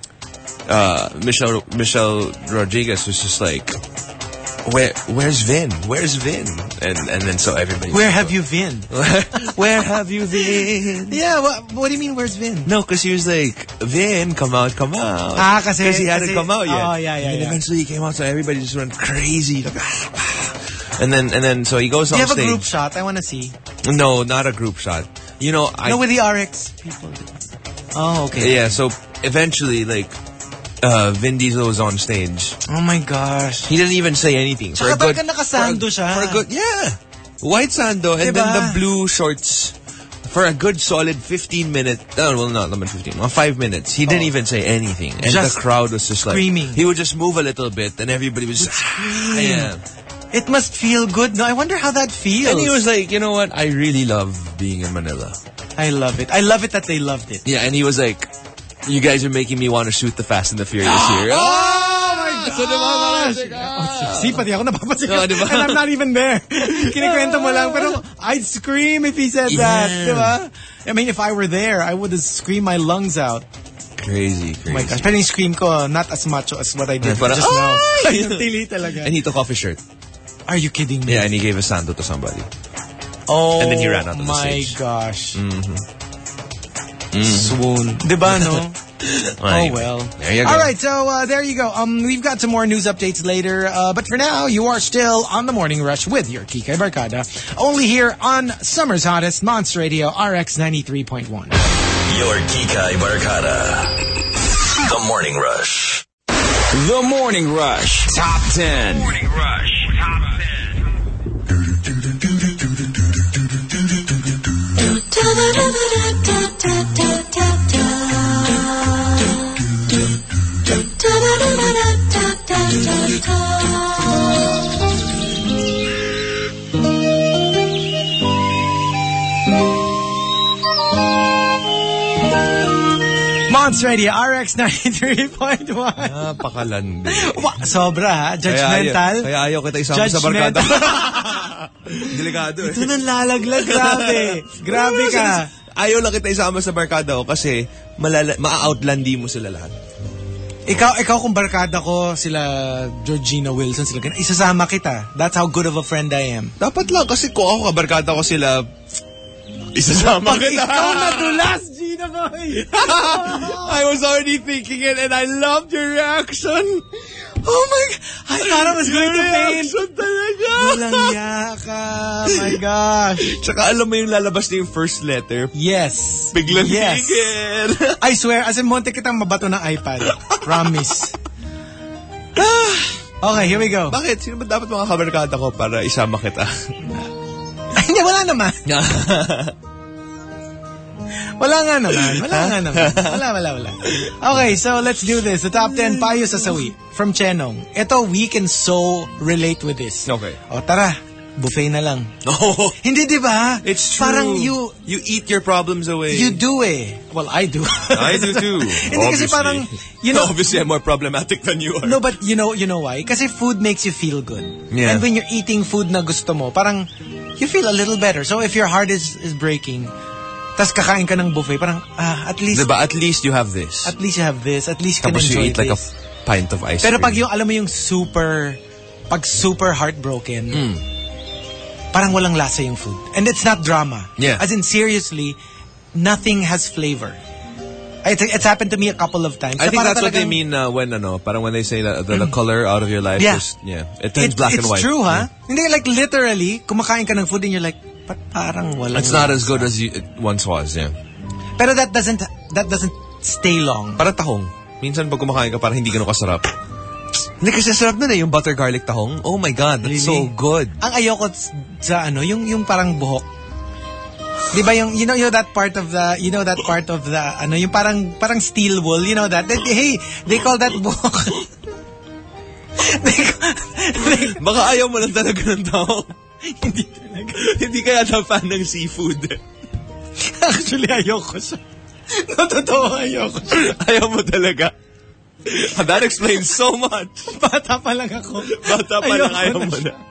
uh, Michelle Michelle Rodriguez was just like, Where where's Vin? Where's Vin? And and then so everybody. Where have you been? Where have you been? Yeah, what, what do you mean, where's Vin? No, because he was like, Vin, come out, come out. Ah, kasi- Because he hadn't kasi- come out yet. Oh, yeah, yeah, And then yeah. eventually he came out, so everybody just went crazy. Like, ah, ah. And then and then so he goes Do on you have stage. a group shot? I want to see. No, not a group shot. You know, I No, with the R X people. Oh, okay. yeah. So eventually, like, uh, Vin Diesel was on stage. Oh my gosh. He didn't even say anything. For a Tsaka good, talaga nakasando for a- siya. For a good, yeah, white sando, and Diba? then the blue shorts. For a good solid fifteen minute, oh, well, not not fifteen, well, five minutes. He didn't Oh. even say anything, and Just the crowd was just screaming. like, he would just move a little bit, and everybody was just, ah, yeah. It must feel good. No, I wonder how that feels. And he was like, you know what? I really love being in Manila. I love it. I love it that they loved it. Yeah, and he was like, you guys are making me want to shoot the Fast and the Furious here. Oh my So, diba, parang, Oh, see, pati ako napapasigil. Oh, diba? And I'm not even there. Kinikwento mo lang. Pero I'd scream if he said that. Yeah. Diba? I mean, if I were there, I would have screamed my lungs out. Crazy, crazy. Oh my gosh. Pero yung scream ko, not as macho as what I did Yeah, parang, just now. "Ay!" Yung tili talaga. And he took off his shirt. Are you kidding me? Yeah, and he gave a sando to somebody. Oh, And then he ran out of the my stage. gosh. Mm-hmm. Swoon. Diba, no? Oh, well. There you go. All right, so uh, there you go. Um, we've got some more news updates later. Uh, but for now, you are still on the Morning Rush with your Kikay Barkada. Only here on Summer's Hottest Monster Radio, R X ninety-three point one. Your Kikay Barkada. The Morning Rush. The Morning Rush Top ten. Morning Rush Top ten. Monster Radio, R X ninety-three point one. Napakalandi. Wa, sobra ha? Judgmental? Kaya ayaw, kaya ayaw kita isama sa barkada. Judgmental. Delikado eh. Ito nang lalaglag. Grabe. Grabe ka. Ayaw lang kita isama sa barkada ko kasi malala, maa-outlandi mo sila lahat. Ikaw, ikaw kung barkada ko, sila Georgina Wilson, sila ganun, isasama kita. That's how good of a friend I am. Dapat lang kasi kung ako kabarkada ko sila, isasama Pag kita. ikaw nadulas, Gina Boy! I was already thinking it and I loved your reaction. Oh my God! I thought I was going to faint. Reaction talaga. Walang yaka. My gosh. Tsaka alam mo yung lalabas na yung first letter. Yes. Biglang yes. tigil. I swear, as in monte kitang mabato ng iPad. Promise. Okay, here we go. Bakit? Sino ba dapat mga kabarkada ko para isama kita? Ay, hindi, wala naman. Wala nga naman. Wala nga naman. Wala, wala, wala. Okay, so let's do this. The top ten payo sa sawi from Chenong. Ito, we can so relate with this. Okay. O, tara. Buffet na lang. Oh, Hindi, di ba? it's true. Parang you, you eat your problems away. you do eh. Well, I do. I do too. Hindi kasi Obviously. parang, you know, Obviously, I'm more problematic than you are. no, but you know, you know why? Kasi food makes you feel good. Yeah. And when you're eating food na gusto mo, parang you feel a little better. So if your heart is, is breaking, tas kakain ka ng buffet, parang, ah, at least... Diba, at least you have this. At least you have this. At least you can Tapos enjoy you eat this. like a f- pint of ice Pero cream. pag yung, alam mo yung super, pag super heartbroken, Mm. parang walang lasa yung food. And it's not drama. Yeah. As in, seriously, nothing has flavor. It's, it's happened to me a couple of times. I So think parang that's what they talagang- mean uh, when, ano, parang when they say that the, the color out of your life Yeah. is, yeah, it turns It- black it's and white. true, ha? Yeah. Hindi, like, literally, kumakain ka ng food and you're like, but parang walang It's not as lasa." good as you, it once was, yeah. Pero that doesn't, that doesn't stay long. Parang tahong. Minsan pag kumakain ka, parang hindi ganun kasarap. Hindi kasi sarap nun eh, yung butter garlic tahong. Oh my God, that's so Really? good. Ang ayoko sa ano, yung yung parang buhok. 'Di ba yung you know you know that part of the you know that part of the ano yung parang parang steel wool, you know that. They, hey, they call that buhok. they, they, Baka ayaw mo lang talaga ng tahong. hindi talaga. Hindi kaya na fan ng seafood. Actually, ayoko siya. No, totoo, ayoko siya. Ayaw mo talaga. That explains so much. Bata pa lang ako. Bata pa lang ayaw na mo siya. na.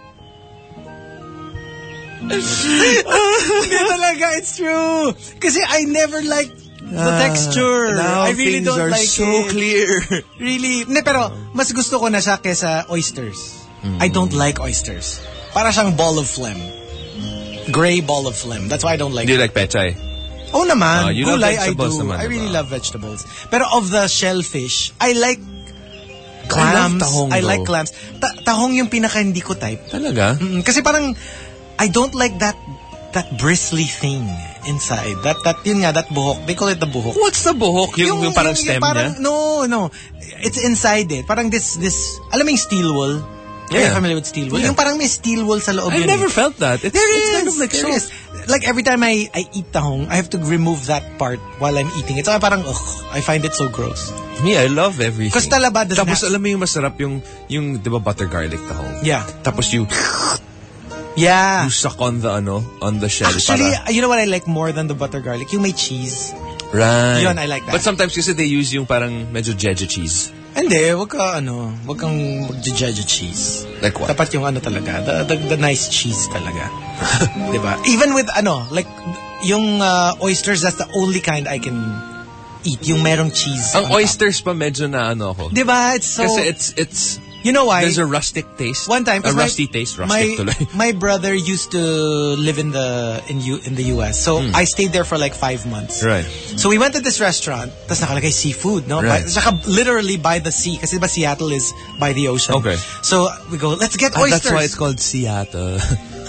Hindi talaga, it's true. Kasi I never liked the texture. Now I really things don't are like so it. clear. Really? Ne, pero mas gusto ko na siya kesa oysters. I don't like oysters. Para siyang ball of phlegm. Gray ball of phlegm. That's why I don't like Do you it. like pechay? Oh naman. Oh, you love Gulay, I vegetables do. naman, I really diba? love vegetables. Pero of the shellfish, I like I clams. love tahong, I like though. clams. Ta- tahong yung pinaka hindi ko type. Talaga? Mm, kasi parang I don't like that that bristly thing inside. That that yun nga, that buhok. They call it the buhok. What's the buhok? Yung, yung, parang stem parang, niya? No, no. It's inside it. Parang this this alam mo yung steel wool? Are you Yeah. familiar with steel wool? Yeah. Yung parang may steel wool sa loob I've yun. never eh. felt that. It's, There it's is. kind of like there so. is. Like every time I, I eat tahong, I have to remove that part while I'm eating it. So parang, ugh, I find it so gross. Me, I love everything. Because talaba doesn't Tapos have- alam mo yung masarap yung, yung di ba butter garlic tahong? Yeah. Tapos you, Yeah. you suck on the ano, on the shell. Actually, para, you know what I like more than the butter garlic? Yung may cheese. right. Yun, I like that. But sometimes kasi they use yung parang medyo jeje cheese. Hindi, wag ka, ano, wag kang mag-judge cheese. Like what? Dapat yung ano talaga, the, the, the nice cheese talaga. Diba? Even with, ano, like, yung uh, oysters, that's the only kind I can eat. Yung merong cheese. Ang on top. oysters pa medyo na ano ako. Diba? It's so... Kasi it's, it's, you know why? there's a rustic taste. One time, a 'cause my- rusty taste. Rustic my, tuloy. my brother used to live in the in U, in the U S. So I stayed there for like five months. Right. So we went to this restaurant. Tas nakalagay seafood, no? Right. By, saka literally by the sea. Kasi ba Seattle is by the ocean. Okay. So we go, let's get Ah, oysters. that's why it's called Seattle.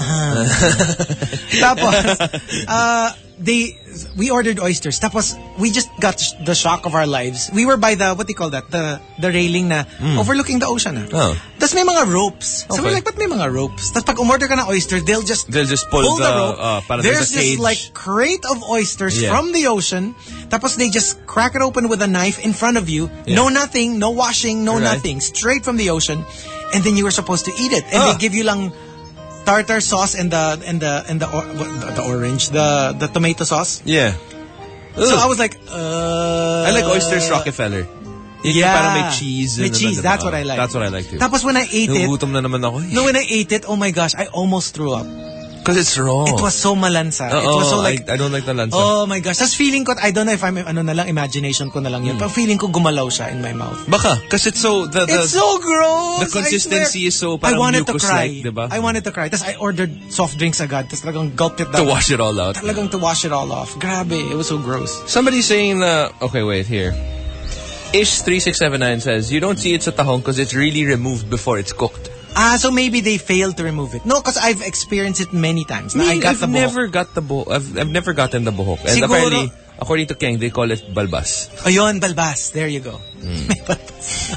Tapos, uh, they, we ordered oysters. Tapos, we just got sh- the shock of our lives. We were by the, what do you call that? The the railing na overlooking the ocean. Na. Oh. Tapos may mga ropes. So Okay. we're like, ba't may mga ropes? Tapos pag umorder ka ng oysters, they'll just They'll just pull the, rope. uh, parang There's there's a this cage. like crate of oysters Yeah. from the ocean. Tapos they just crack it open with a knife in front of you. Yeah. No nothing, no washing, no Right. nothing. Straight from the ocean. And then you were supposed to eat it. And Ah. they give you lang tartar sauce and the and the and the or, what, the, the orange, the the tomato sauce. Yeah. So Ugh. I was like, uh, I like oysters Rockefeller. Yung Yeah, parang may cheese. May and cheese. ano, That's diba? what I like. That's what I like too. Tapos when I ate it, Nagugutom na naman ako. no, when I ate it, oh my gosh, I almost threw up. Because it's raw. It was so malansa. Oo, it was so like, I, I don't like the lansa. oh my gosh. Tapos feeling ko, I don't know if I'm, ano na lang, imagination ko na lang yun. Hmm. Pero feeling ko gumalaw siya in my mouth. Baka. Because it's so... The, the, It's so gross. the consistency I swear. is so I parang wanted to cry. mucus-like, diba? I wanted to cry. Tapos I ordered soft drinks agad. Tapos talagang gulped it to down. wash it all out. Talagang to wash it all off. Grabe. It was so gross. Somebody's saying, uh, okay, wait, here. Ish three six seven nine says, you don't see it sa tahong because it's really removed before it's cooked. Ah, so maybe they failed to remove it. No, because I've experienced it many times. Na I Me, got I've the buhok. never got the buhok. I've, I've never gotten the buhok. And Siguro- apparently, according to Keng, they call it balbas. Ayun, balbas. There you go. Hmm. May balbas.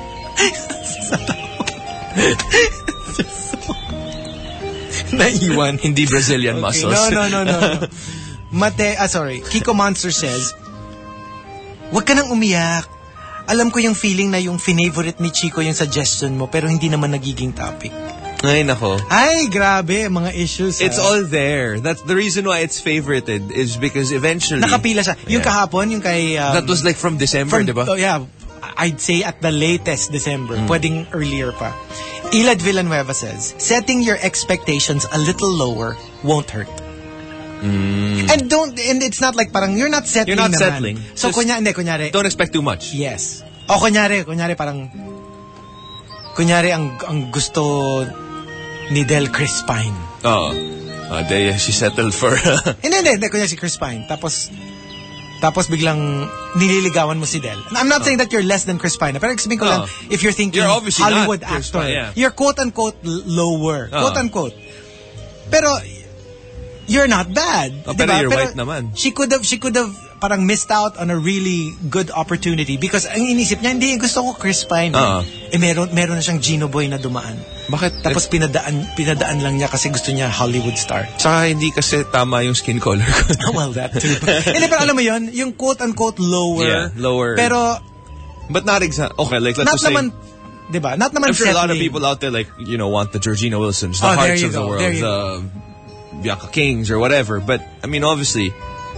Naiwan. Hindi Brazilian Okay, muscles. No, no, no, no. no. Mate, ah, sorry. Kiko Monster says, wag ka nang umiyak. Alam ko yung feeling na yung favorite ni Chico yung suggestion mo pero hindi naman nagiging topic. Ay, nako. Ay, grabe. Mga issues. It's ah. all there. That's the reason why it's favorited is because eventually... Nakapila siya. Yung Yeah. kahapon, yung kay... Um, That was like from December, from, di ba? oh, yeah. I'd say at the latest December. Mm. Pwedeng earlier pa. Elad Villanueva says, setting your expectations a little lower won't hurt. Mm. And don't, and it's not like parang, you're not settling You're not naman. settling. So, Just kunya, hindi, kunyari. Don't expect too much. Yes. O kunyari, kunyari parang, kunyari ang, ang gusto ni Del Chris Pine. Oo. Uh, they, she settled for... Hindi, hindi, hindi, kunyari si Chris Pine. Tapos, tapos biglang nililigawan mo si Del. I'm not oh. saying that you're less than Chris Pine. Pero sabihin ko lang, oh. if you're thinking you're obviously Hollywood not Chris actor, Pine, yeah. you're quote-unquote lower. Oh. Quote-unquote. Pero, you're not bad. Oh, diba? pero you're pero white naman. She could have, she could have parang missed out on a really good opportunity because ang inisip niya, hindi, gusto ko Chris Pine. Uh-huh. Eh, meron, meron na siyang Gino Boy na dumaan. Bakit? Tapos pinadaan, pinadaan lang niya kasi gusto niya Hollywood star. Tsaka hindi kasi tama yung skin color ko. Well, that too. Hindi, pero alam mo yun, yung quote-unquote lower. Yeah, lower. Pero, but not exactly. Okay, like let's not just say... naman, diba? Not naman I'm sure settling. a lot of people out there like, you know, want the Georgina Wilsons, the oh, Hearts of the go. world, the Bianca Kings or whatever. But, I mean, obviously,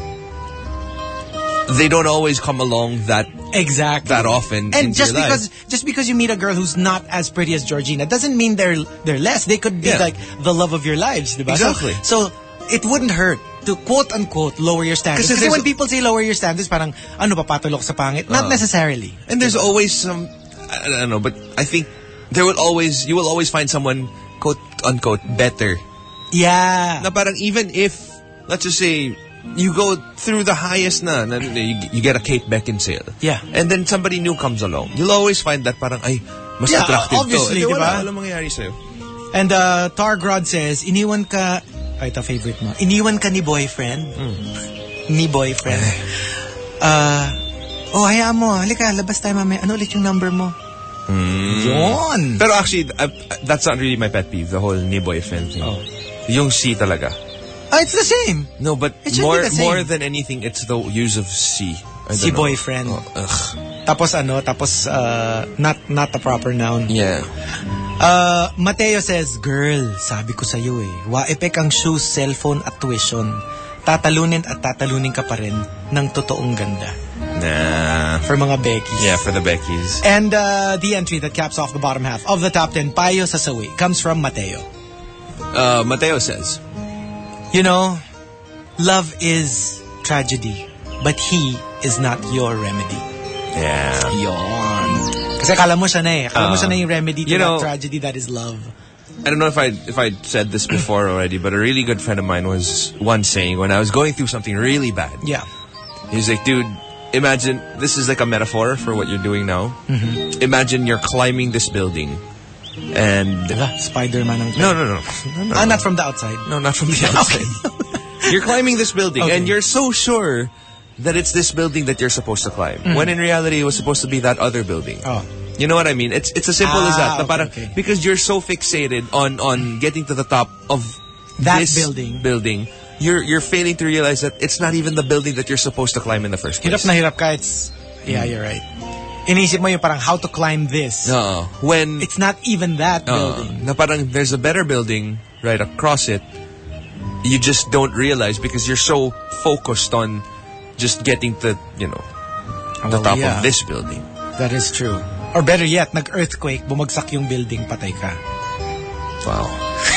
they don't always come along that exactly that often. And just your because life. just because you meet a girl who's not as pretty as Georgina doesn't mean they're they're less. They could be yeah. like the love of your lives, diba? Exactly. So, so it wouldn't hurt to quote unquote lower your standards. Kasi when people say lower your standards, parang ano ba patulok sa pangit? Not uh, necessarily. And there's diba? always some I don't know, but I think there will always you will always find someone quote unquote better. Yeah. Na parang even if let's just say you go through the highest na, na you, you get a Kate Beckinsale. Yeah. And then somebody new comes along. You'll always find that parang, ay, mas yeah, attractive obviously, to. Obviously, diba? Wala, wala mangyayari sa'yo. And uh, Targrod says, iniwan ka, ay, ito favorite mo, iniwan ka ni boyfriend. Mm. Ni boyfriend. uh, oh, hayaan mo, halika, labas tayo mamaya. Ano ulit yung number mo? Mm. Yun. Pero actually, uh, that's not really my pet peeve, the whole ni boyfriend thing. Oh. Yung C talaga. Oh, it's the same. No, but more more than anything, it's the use of C. Si boyfriend. Oh, ugh. Tapos ano, tapos uh, not not the proper noun. Yeah. Uh, Mateo says, girl, sabi ko sa'yo eh, waepek ang shoes, cellphone at tuition. Tatalunin at tatalunin ka pa rin ng totoong ganda. Nah. For mga Beckies. Yeah, for the Beckies. And uh, the entry that caps off the bottom half of the top ten, Payo sa Sawi, comes from Mateo. Uh, Mateo says, you know, love is tragedy, but he is not your remedy. Yeah. Yon. Kasi kala mo siya na eh. Kala uh, mo siya na yung remedy to you know, that tragedy that is love. I don't know if I if I said this before already, but a really good friend of mine was once saying when I was going through something really bad. Yeah. He's like, dude, imagine, this is like a metaphor for what you're doing now. Mm-hmm. Imagine you're climbing this building. And diba? Spider-Man ang no, no, no, no, no. Ah, not from the outside. No, not from the outside. You're climbing this building, okay. And you're so sure that it's this building that you're supposed to climb. Mm. When in reality, it was supposed to be that other building. Oh. You know what I mean? It's it's as simple ah, as that. Okay, parang, okay. Because you're so fixated on on getting to the top of that this building. building, you're you're failing to realize that it's not even the building that you're supposed to climb in the first place. Hirap na hirap ka. It's yeah, mm. you're right. Inisip mo yung parang how to climb this. No, when it's not even that building. Uh, na parang there's a better building right across it. You just don't realize because you're so focused on just getting to, you know, the well, top yeah. of this building. That is true. Or better yet, nag-earthquake, bumagsak yung building, patay ka. Wow.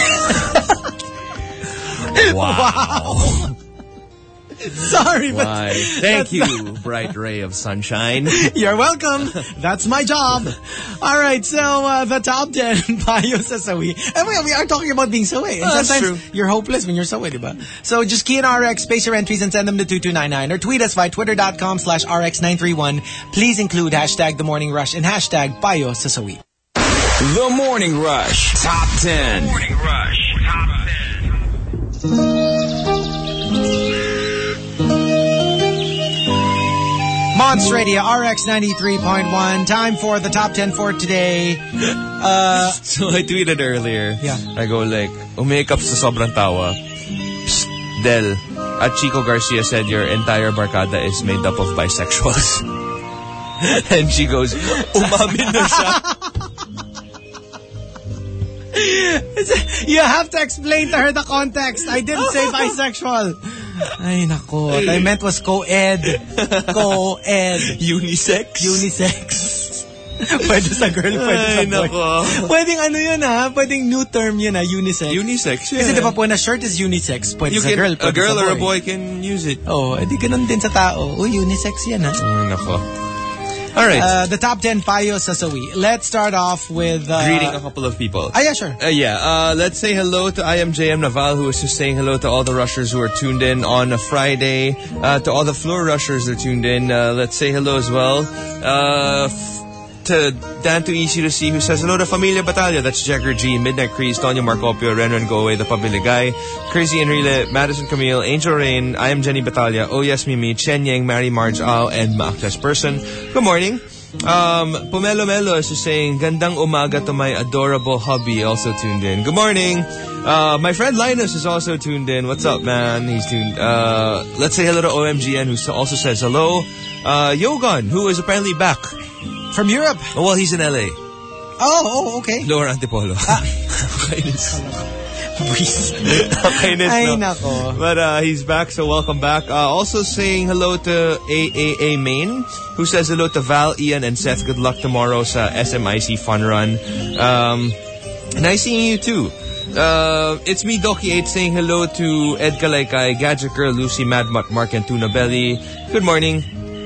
wow. wow. Sorry, but... Why? Thank you, bright ray of sunshine. You're welcome. That's my job. All right, so uh, the top ten, Payo sa Sawi. And we, we are talking about being Sawi. And oh, sometimes you're hopeless when you're Sawi, diba? So just key in R X, space your entries, and send them to two two nine nine. Or tweet us via twitter.com slash RX nine three one. Please include hashtag The Morning Rush and hashtag Payo sa Sawi. The Morning Rush. Top ten. Morning Rush. Top ten. Monster Radio, R X ninety-three point one. Time for the top ten for today. Uh, so I tweeted earlier. Yeah. I go like, umikap sa sobrang tawa. Psst, Del, at Chico Garcia said your entire barkada is made up of bisexuals. And she goes, umamin na siya. You have to explain to her the context. I didn't say bisexual. Ay, nako. What I meant was co-ed. Co-ed. Unisex. Unisex. Pwede sa girl, pwede Ay, sa boy. nako. Pwedeng ano yun ha? Pwedeng new term yun ha? Unisex. Unisex, yeah. Kasi diba po na shirt is unisex. Pwede You sa can, girl, a pwede girl sa boy. or a boy can use it. Oh, edi ganun din sa tao. Uy, unisex yan ha? Ay, nako. All right. Uh, the top ten Payo Sasawi. Let's start off with... Uh, Greeting a couple of people. Ah, yeah, sure. Uh, yeah, uh, let's say hello to I M J M Naval, who is just saying hello to all the rushers who are tuned in on a Friday. Uh, to all the floor rushers that are tuned in, uh, let's say hello as well. Uh, f- to Dan to Easy to See, who says hello to Familia Batalya. That's Jagger G, Midnight Crease, Tonya Marcopio, Renren Go Away, The Pabiligay, Crazy Enrile, Madison Camille, Angel Rain, I Am Jenny Batalya, Oh Yes Mimi, Chen Yang, Mary Marge Ao, and Maaktas Person. Good morning. Um, Pomelo Melo is just saying, Gandang umaga to my adorable hubby, also tuned in. Good morning. Uh, my friend Linus is also tuned in. What's up, man? He's tuned. Uh, let's say hello to O M G N, who also says hello. Uh, Yogan, who is apparently back. From Europe? Oh, well, he's in L A. Oh, oh, okay. Lower Antipolo. Ah. Kainis. Buwis. Kainis, Ay, no? nako. But uh, he's back, so welcome back. Uh, also saying hello to A A A Main, who says hello to Val, Ian, and Seth. Good luck tomorrow sa S M I C Fun Run. Um, nice seeing you too. Uh, it's me, Doki eight, saying hello to Ed Kalaykay, Gadget Girl, Lucy, Mad Mutt, Mark, and Tuna Belly. Good morning.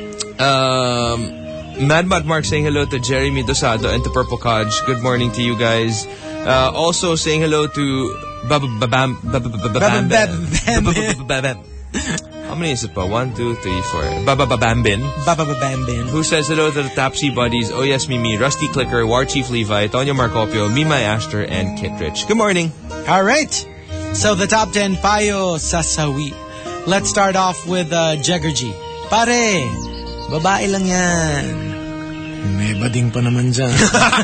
Um... Mad Mad Mark saying hello to Jeremy Dosado and to Purple Codge. Good morning to you guys. Uh, also saying hello to Baba Babam Babam Babam. How many is it pa? One, two, three, four. Baba Babambin. Baba Babambin. Who says hello to the Tapsy Buddies, Oh Yes Mimi, Rusty Clicker, War Chief Levi, Tonyo Marcopio, Mimay Ashter, and Kit Rich. Good morning. All right. So the top ten Payo Sasawi. Let's start off with uh, Jagger G. Pare, babae lang yan. May bading pa naman dyan.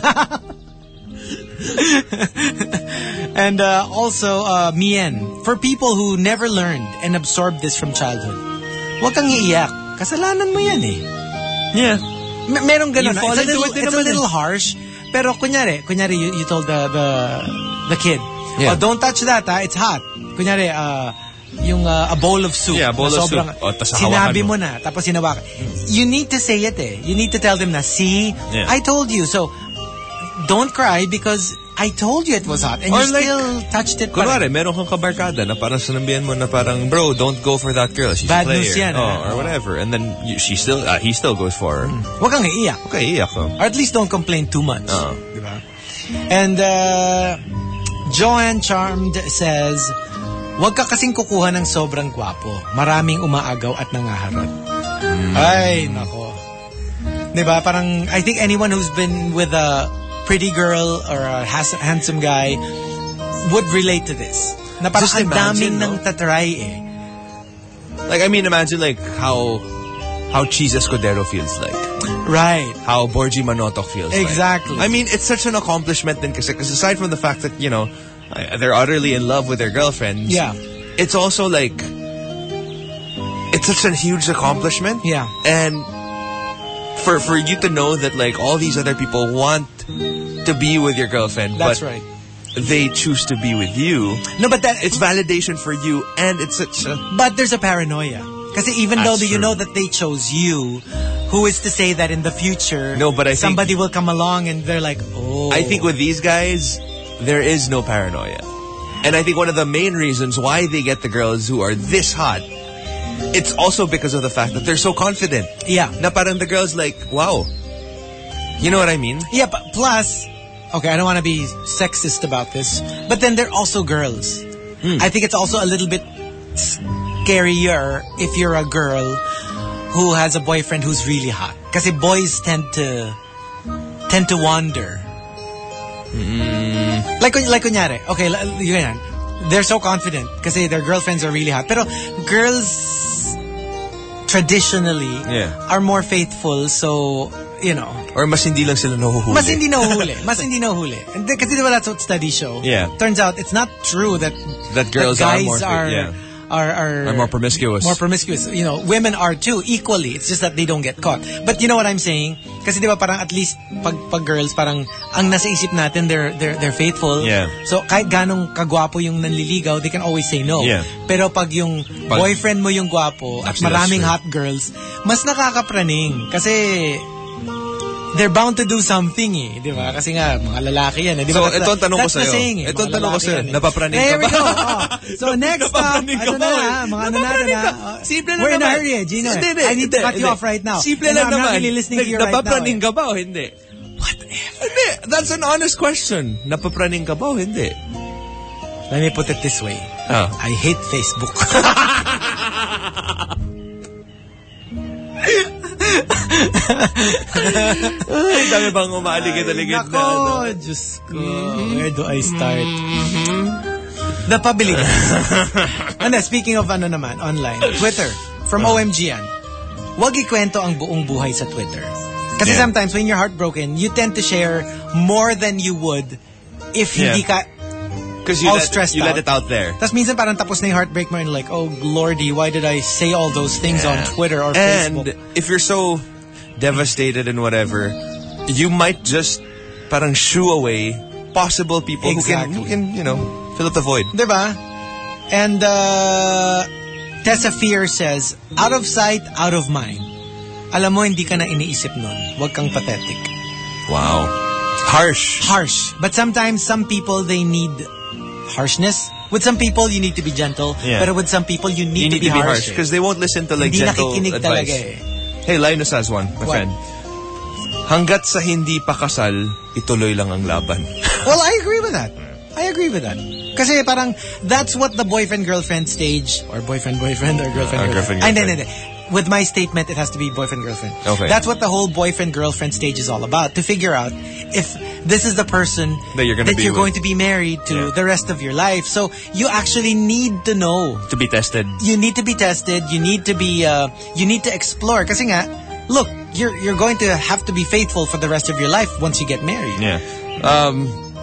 And uh, also, uh, Mien. For people who never learned and absorbed this from childhood, huwag kang iiyak. Kasalanan mo yan eh. Yeah. M- merong ganun. You fall It's a into little, it din it's a naman little eh. harsh. Pero kunyari, kunyari you, you told the, the, the kid, Yeah. oh, don't touch that ha, it's hot. Kunyari, uh, yung uh, a bowl of soup. Yeah, a bowl na of sobrang, soup. O, tas sinabi hawakan mo mo. na, tapos hinawakan. You need to say it eh. You need to tell them na, see, Yeah. I told you. So, don't cry because I told you it was hot and Or you like, still touched it pa Kunwari, rin. meron kang kabarkada na parang sinambihan mo na parang, bro, don't go for that girl. She's Bad a player. news yan, Oh, ah. or whatever. And then you, she still, uh, he still goes for her. Huwag kang iiyak. Okay, iyak ko. Or at least don't complain too much. Oo. Diba? And uh, Joanne Charmed says, huwag ka kasing kukuha ng sobrang gwapo. Maraming umaagaw at nangaharot. Mm. Ay, nako. Diba? Parang, I think anyone who's been with a pretty girl or a has- handsome guy would relate to this. Na parang Just ang daming imagine, nang no? tatry eh. Like, I mean, imagine like how how Cheese Escudero feels like. Right. How Borgie Manotok feels Exactly. like. I mean, it's such an accomplishment then kasi, because aside from the fact that, you know, they're utterly in love with their girlfriends. Yeah. It's also like, it's such a huge accomplishment. Yeah. And for for you to know that like all these other people want to be with your girlfriend, That's but right. they choose to be with you. No, but that, It's validation for you, and it's such a... but there's a paranoia. Kasi even though That's that you true. know that they chose you, who is to say that in the future No, but I think- somebody will come along and they're like, oh. I think with these guys, there is no paranoia. And I think one of the main reasons why they get the girls who are this hot, it's also because of the fact that they're so confident. Yeah. Na parang the girl's like, wow. You know what I mean? Yeah, but plus, okay, I don't want to be sexist about this, but then they're also girls. Hmm. I think it's also a little bit scarier if you're a girl who has a boyfriend who's really hot. Kasi boys tend to tend to wander. Mm. Like, like kunyari, okay, la- yun yan. They're so confident kasi their girlfriends are really hot. Pero girls traditionally Yeah. are more faithful, so, you know, Or mas hindi lang sila nahuhuli. mas hindi nahuhuli. Mas hindi nahuhuli. And th- kasi diba that's what studies show. Yeah. Turns out it's not true that That girls that are guys more... are, yeah. are, are, Are more promiscuous. more promiscuous. You know, women are too, equally. It's just that they don't get caught. But you know what I'm saying? Kasi diba parang at least pag, pag girls, parang ang nasa isip natin, they're, they're, they're faithful. Yeah. So kahit ganong kagwapo yung nanliligaw, they can always say no. Yeah. Pero pag yung Pag- boyfriend mo yung gwapo at Actually, that's maraming true. hot girls, mas nakakapraning. Kasi they're bound to do something eh, di ba? Kasi nga, mga lalaki yan eh. Di ba? So, ito ang tanong ko That's the sa'yo. saying eh. Ito ang Mga tanong ko lalaki sa'yo. yan eh. Napapraning There ka we ba? go. Oh. So next up, Napapraning ka ano ba? na ha, mga ano na Napapraning na. ka. uh, Simple lang We're in a naman. hurry eh, Gino. Hindi, eh. hindi, I need to hindi, cut you hindi. off right now. Simple And lang I'm naman. not really listening to you right now. Napapraning eh. ka ba o hindi? What if? Hindi. That's an honest question. Napapraning ka ba o hindi? Let me put it this way. Ah. I hate Facebook. Ay, dami bang umaaligid-aligid na. Nako, ano? Diyos ko. Where do I start? The public. And then, speaking of ano naman, online, Twitter, from O M G yan. Huwag ikwento ang buong buhay sa Twitter. Kasi Yeah. sometimes when you're heartbroken, you tend to share more than you would if Yeah. hindi ka Because you, all let, stressed you out. let it out there. Tapos minsan parang tapos na yung heartbreak mo and like, oh, Lordy, why did I say all those things on Twitter or And Facebook? if you're so devastated and whatever, you might just parang shoo away possible people who, can, Exactly. who can, you know, fill up the void. Diba? And uh, Tessa Fear says, out of sight, out of mind. Alam mo, hindi ka na iniisip nun. Huwag kang pathetic. Wow. Harsh. Harsh. But sometimes, some people, they need harshness. With some people, you need to be gentle. Yeah. But with some people, you need, You need to, be to be harsh. harsh because they won't listen to like Hindi gentle nakikinig advice. talaga eh. Hey, Linus has one, my What? friend. Hanggat sa hindi pa kasal, ituloy lang ang laban. Well, I agree with that. I agree with that. Kasi parang, that's what the boyfriend-girlfriend stage, or boyfriend-boyfriend, or girlfriend-girlfriend. Or girlfriend, Ay, hindi, girlfriend. hindi, hindi. With my statement, it has to be boyfriend-girlfriend. Okay. That's what the whole boyfriend-girlfriend stage is all about. To figure out if this is the person That you're gonna that be you're with. going to be married to Yeah. the rest of your life. So, you actually need to know. To be tested. You need to be tested. You need to be, uh, you need to explore. Kasi nga, look, you're, you're going to have to be faithful for the rest of your life once you get married. Yeah. Um,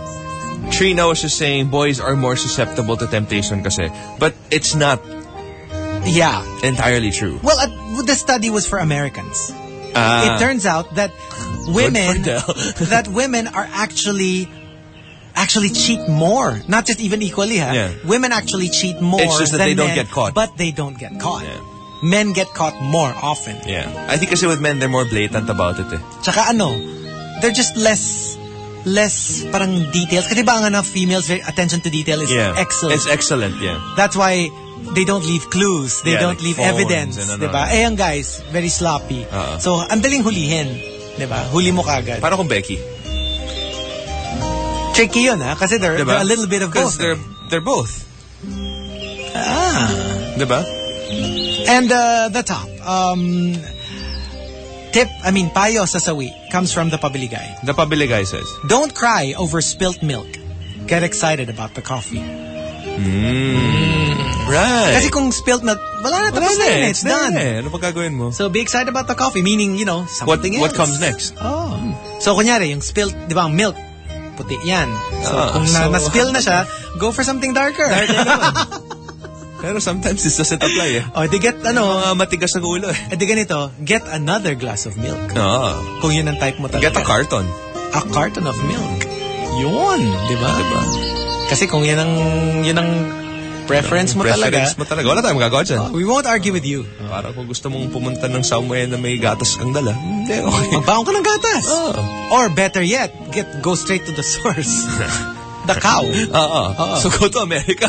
Trina was just saying boys are more susceptible to temptation kasi. But it's not Yeah. entirely true. Well, uh, the study was for Americans. Ah. It turns out that women Good for that women are actually actually cheat more. Not just even equally, huh? Yeah. Women actually cheat more It's just that than they don't men, get caught. But they don't get caught. Yeah. Men get caught more often. Yeah. I think kasi with men, they're more blatant about it eh. Tsaka ano, they're just less less parang details. Kasi ba ang ano, females, very attention to detail is Yeah. excellent. It's excellent, yeah. That's why they don't leave clues. They Yeah, don't like leave phones evidence. and ano. Diba? Eh, ang guys, very sloppy. Uh-uh. So, ang daling hulihin. Diba? Huli mo kagad. Para kung Becky. Tricky yun, ha? Kasi they're, Diba? they're a little bit of Because both. they're, they're both. Ah. Diba? And uh, the top. Um, tip, I mean, payo sa sawi comes from the Pabiligay. The Pabili guy says. Don't cry over spilt milk. Get excited about the coffee. Right. Kasi kung spilt milk, wala na, Wala tapos na na yun. eh. It's done. na eh. Ano pa gagawin mo? So be excited about the coffee, meaning, you know, What, something what else. comes next? Oh. So, kunyari, yung spilt, di ba, ang milk, puti yan. So, Ah, kung na, so- na-spill na siya, go for something darker. Darker naman. Pero sometimes this doesn't apply eh. O, di get, ano, Mga matigas ng ulo eh. eh, di ganito, get another glass of milk. Oo. Kung yun ang type mo talaga. Get a carton. A carton of milk. Yun, di ba? Diba? Kasi kung yun ang, yun ang preference mo Preference talaga, mo talaga. Wala tayong magagawa dyan. oh, we won't argue with you. Para kung gusto mong pumunta ng somewhere na may gatas kang dala, hindi, okay. Magbaon ka ng gatas. Oo. Or better yet, get go straight to the source. The cow. Oo. Oo. So go to America.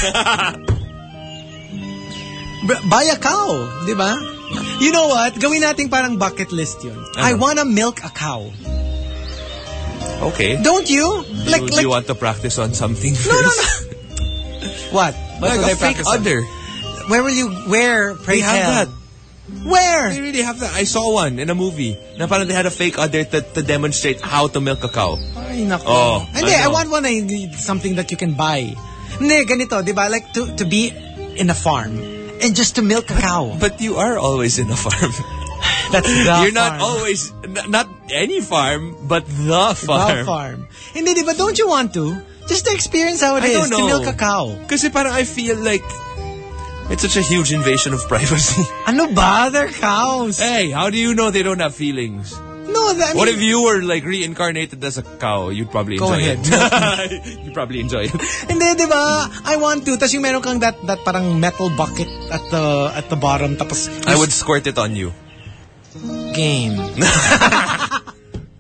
B- buy a cow, di ba? You know what? Gawin natin parang bucket list yun. I wanna milk a cow. Okay. Don't you? Like, do, do like, you want to practice on something first? no, no, no. What? What Like will a I fake practice on? udder. Where will you, where, pray They have tell? that. Where? They really have that. I saw one in a movie. Na parang they had a fake udder to, to demonstrate how to milk a cow. Ay, nako. Oh, Hindi, I I, know. want one na hindi- something that you can buy. Hindi, ganito, di ba? Like, to, to be in a farm and just to milk a cow. But you are always in a farm. That's the You're farm. not always, n- not any farm, but the farm. The farm. Hindi, di ba? Don't you want to? Just to experience how it I is don't to know. milk a cow. Kasi parang I feel like it's such a huge invasion of privacy. Ano ba? They're cows. Hey, how do you know they don't have feelings? No, I mean, What if you were like reincarnated as a cow? You'd probably Go enjoy ahead. it. You'd probably enjoy it. Hindi, di ba? I want to. Tapos yung meron kang that, that parang metal bucket at the at the bottom. Tapos I would squirt it on you. game.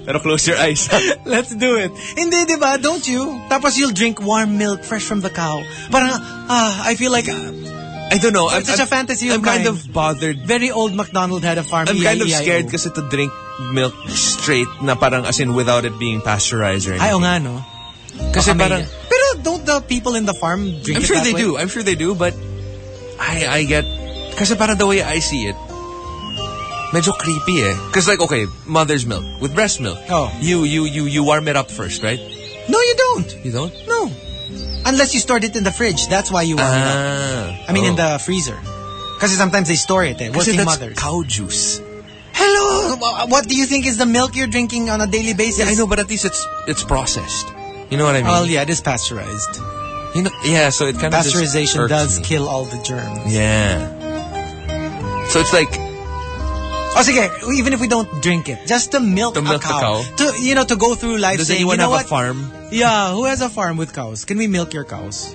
Pero close your eyes. Let's do it. Hindi, di ba? Don't you? Tapos you'll drink warm milk fresh from the cow. Parang, ah, I feel like... Uh, I don't know. It's I'm, such I'm, a fantasy of I'm kind mine. of bothered. Very old McDonald had a farm. I'm kind of E I E I O. scared kasi to drink milk straight na parang as in without it being pasteurized or anything. Ay, o nga, no? Kasi Baka parang... may- Pero don't the people in the farm drink I'm it sure that they way? do. I'm sure they do, but I I get... Kasi parang the way I see it, medyo creepy eh. Because like, okay, mother's milk. With breast milk, Oh. you, you, you, you warm it up first, right? No, you don't. You don't? No. Unless you stored it in the fridge. That's why you warm it up. Ah. I mean, in oh. the freezer. Kasi sometimes they store it eh. Kasi Working that's mothers. cow juice. Hello! What do you think is the milk you're drinking on a daily basis? Yeah, I know, but at least it's it's processed. You know what I mean? Well, yeah, it is pasteurized. You know, yeah, so it kind of Pasteurization does me. kill all the germs. Yeah. So it's like, Oh, sige, even if we don't drink it, just to milk, To milk a the cow, cow. to you know, to go through life does saying, anyone you know have what? a farm? Yeah, who has a farm with cows? Can we milk your cows?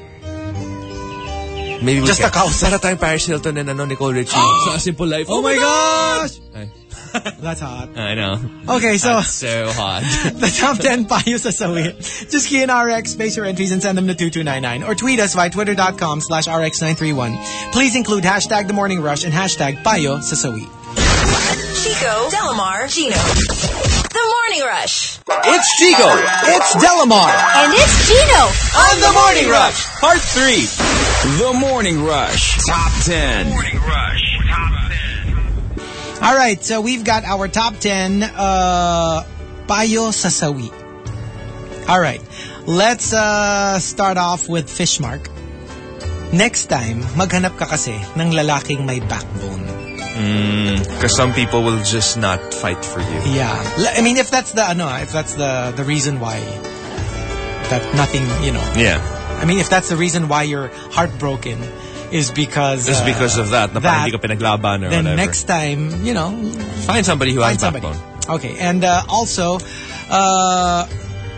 Maybe we Just can. a cow. Para tayong Paris Hilton and ano, Nicole Richie. Sa Simple Life. Oh, my gosh! Ay. That's hot. I know. Okay, so That's so hot. the top ten payo sa sawi. Just key in R X, space your entries, and send them to two two nine nine. Or tweet us via twitter.com slash RX nine three one. Please include hashtag The Morning Rush and hashtag payo sa sawi. Chico, Delamar, Gino. The Morning Rush. It's Chico. It's Delamar. And it's Gino. On the Morning Rush. Part three. The Morning Rush. Top ten. Morning Rush. Top ten. All right, so we've got our top ten uh, payo sa sawi. All right, let's uh, start off with Fishmark. Next time, maghanap ka kasi ng lalaking may backbone. Because some people will just not fight for you. Yeah. L- I mean, if that's the ano, if that's the the reason why that nothing, you know. Yeah. I mean, if that's the reason why you're heartbroken is because Just uh, because of that, na parang hindi ka pinaglaban or then whatever. next time, you know, Find somebody who find has somebody. backbone. Okay, and uh, also, uh,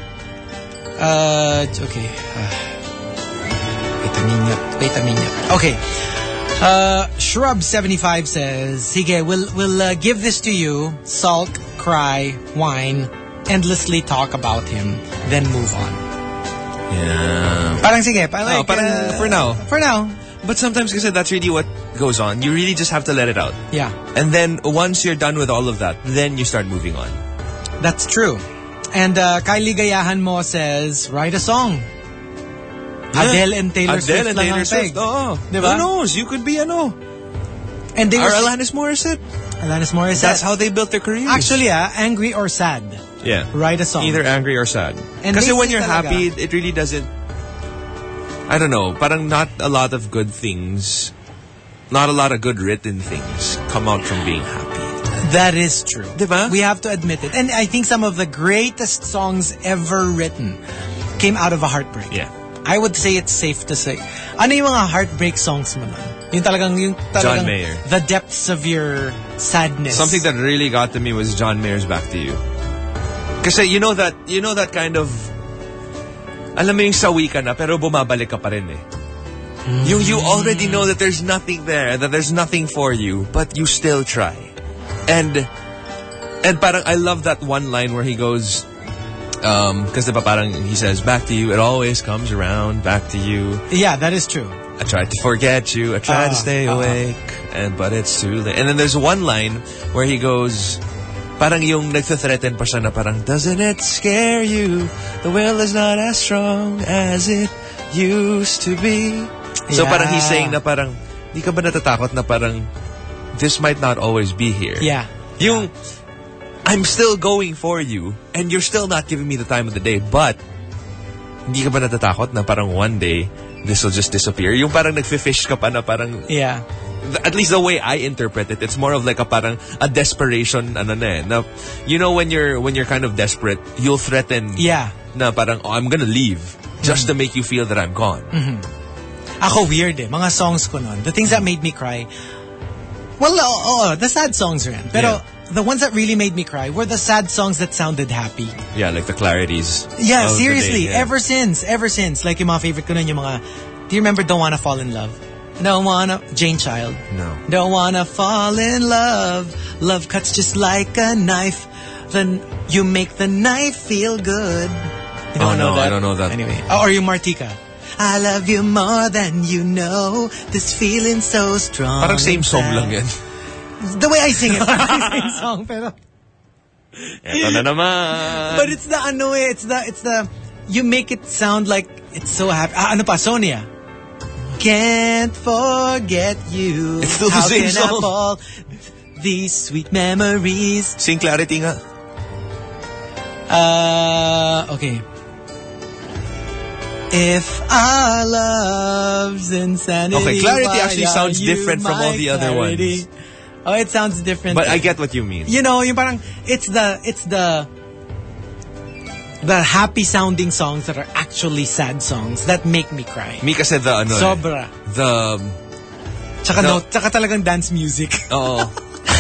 uh, okay. Uh, wait a minute. Wait a minute. Okay. Uh, Shrub seventy-five says, sige, we'll, we'll uh, give this to you, sulk, cry, whine, endlessly talk about him, then move on. Yeah. Parang sige, parang, Oh, like, parang uh, for now. For now. But sometimes kasi that's really what goes on. You really just have to let it out. Yeah, And then once you're done with all of that, then you start moving on. that's true. And uh, Kylie Gayahan Mo says, write a song. Adele and Taylor Adele Swift and lang Taylor ang peg. Swift. Oh, Diba? who knows? You could be ano. And they Or were Alanis Morissette. Alanis Morissette. That's how they built their careers. Actually, ah, angry or sad, yeah. write a song. Either angry or sad. And Kasi when lately you're talaga- happy, it really doesn't... I don't know. Parang not a lot of good things, not a lot of good written things come out from being happy. That is true. Diba? We have to admit it. And I think some of the greatest songs ever written came out of a heartbreak. Yeah. I would say it's safe to say. Ano yung mga heartbreak songs mo nun? Yung talagang, yung talagang John Mayer. the depths of your sadness. Something that really got to me was John Mayer's Back to You. Kasi you know that, you know that kind of, alam mo yung sawi ka na, pero bumabalik ka pa rin eh. You, you already know that there's nothing there, that there's nothing for you, but you still try. And, and parang, I love that one line where he goes, um, because diba parang, he says, back to you, it always comes around, back to you. Yeah, that is true. I tried to forget you, I tried Uh, to stay uh-huh. awake, and but it's too late. And then there's one line where he goes, parang yung nagthreaten pa siya na parang, doesn't it scare you? The will is not as strong as it used to be. So Yeah. parang he's saying na parang, di ka ba natatakot na parang, this might not always be here? Yeah. Yung, I'm still going for you, and you're still not giving me the time of the day, but, hindi ka ba natatakot na parang one day, this will just disappear? Yung parang nagfi-fish ka pa na parang, Yeah. at least the way I interpret it, it's more of like a parang a desperation ano na eh. Na, you know when you're when you're kind of desperate, you'll threaten Yeah. na parang oh, I'm gonna leave just to make you feel that I'm gone. Ako weird eh. Mga songs ko nun. The things that made me cry. Well, oh, oh, the sad songs rin. Pero the ones that really made me cry were the sad songs that sounded happy. Yeah, like the clarities. Yeah, of the seriously. day, yeah. Ever since. Ever since. Like yung mga favorite ko nun, yung mga, do you remember Don't Wanna Fall in Love? Don't wanna, Jane Child. No. Don't wanna fall in love. Love cuts just like a knife. the you make the night feel good. You don't Oh, know no, that? I don't know that. Anyway, oh, or yung Martika. I love you more than you know. This feeling so strong. Parang same song inside. lang yan. The way I sing it, same song, pero. Eto na naman. But it's the ano eh, it's the it's the you make it sound like it's so happy. Ah, ano pa, Sonia. Can't forget you. It's still the How same can song. I fall? These sweet memories. Sing Clarity nga. Uh, okay. If our love's insanity. Okay, Clarity why actually are sounds you different from my all the other clarity? ones. Oh, it sounds different. But I get what you mean. You know, yung parang, it's the, it's the, the happy sounding songs that are actually sad songs that make me cry. Me kasi the ano Sobra. eh, the Tsaka, No. no, tsaka talagang dance music. Oo.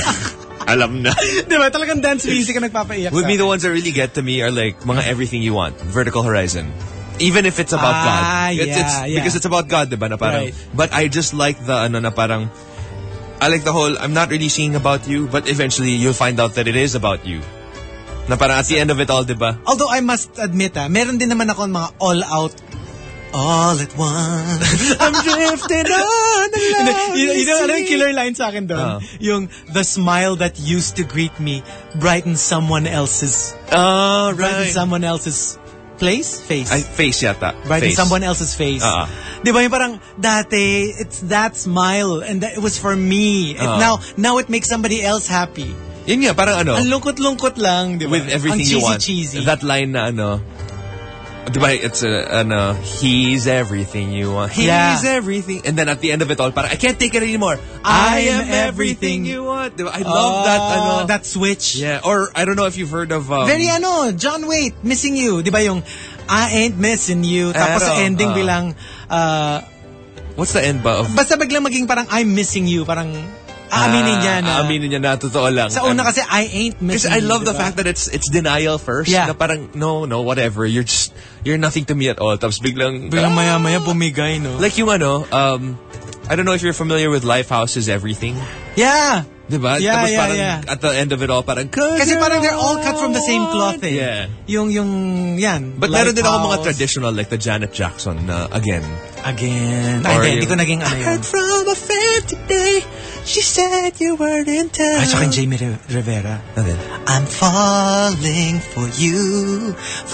Alam na. Diba? Talagang dance music ang nagpapaiyak With sa me, the akin. ones that really get to me are like mga Everything You Want, Vertical Horizon. Even if it's about Ah, God. It's, yeah, it's, yeah. Because it's about God, diba? Na parang, Right. But I just like the, ano na parang, I like the whole, I'm not really singing about you, but eventually you'll find out that it is about you. Na parang at the end of it all, diba? Although I must admit, ah, meron din naman ako mga all-out, all at once. I'm drifting on the you, know, you know, ano yung killer line sa akin doon? Ah. Yung, the smile that used to greet me brightens someone else's, Oh, brightens right. someone else's place? Face. Ay, face yata. Brightens Face. someone else's face. Ah. Di ba yung parang, dati, it's that smile, and that, it was for me. And Ah. now, now it makes somebody else happy. Yun nga, parang ano, Ang lungkot-lungkot lang, di ba? with everything Ang you want. cheesy-cheesy. That line na ano, diba, it's a, ano, he's everything you want. He's Yeah. everything. And then at the end of it all, parang, I can't take it anymore. I, am everything you want. Diba? I love that, Oh, ano. that switch. Yeah, or I don't know if you've heard of... Um, Very ano, John Waite, Missing You. Di ba yung, I ain't missing you. Tapos Pero, sa ending ah. bilang, uh, What's the end ba of... basta biglang maging parang, I'm missing you. Parang, aaminin niya na. Ah, Aminin niya na, totoo lang. Sa una I'm- kasi, I ain't missing Kasi I you. love the diba? fact that it's it's denial first. Yeah. Na parang, no, no, whatever. You're just, you're nothing to me at all. Tapos biglang... Biglang maya-maya bumigay, no? Like yung ano, um, I don't know if you're familiar with Lifehouse is Everything. Yeah. Diba? Yeah, Tapos yeah, parang yeah. at the end of it all, parang... Kasi parang they're all cut from the same cloth eh. Yeah. Yung, yung, yan. But meron din ako mga Lighthouse. traditional like the Janet Jackson na again. Again. Or Ay, hindi, hindi yung- ko naging ano yun. from a friend today, she said you weren't in town. Ay, tsaka yung Jamie Ri- Rivera. Ano din? I'm falling for you.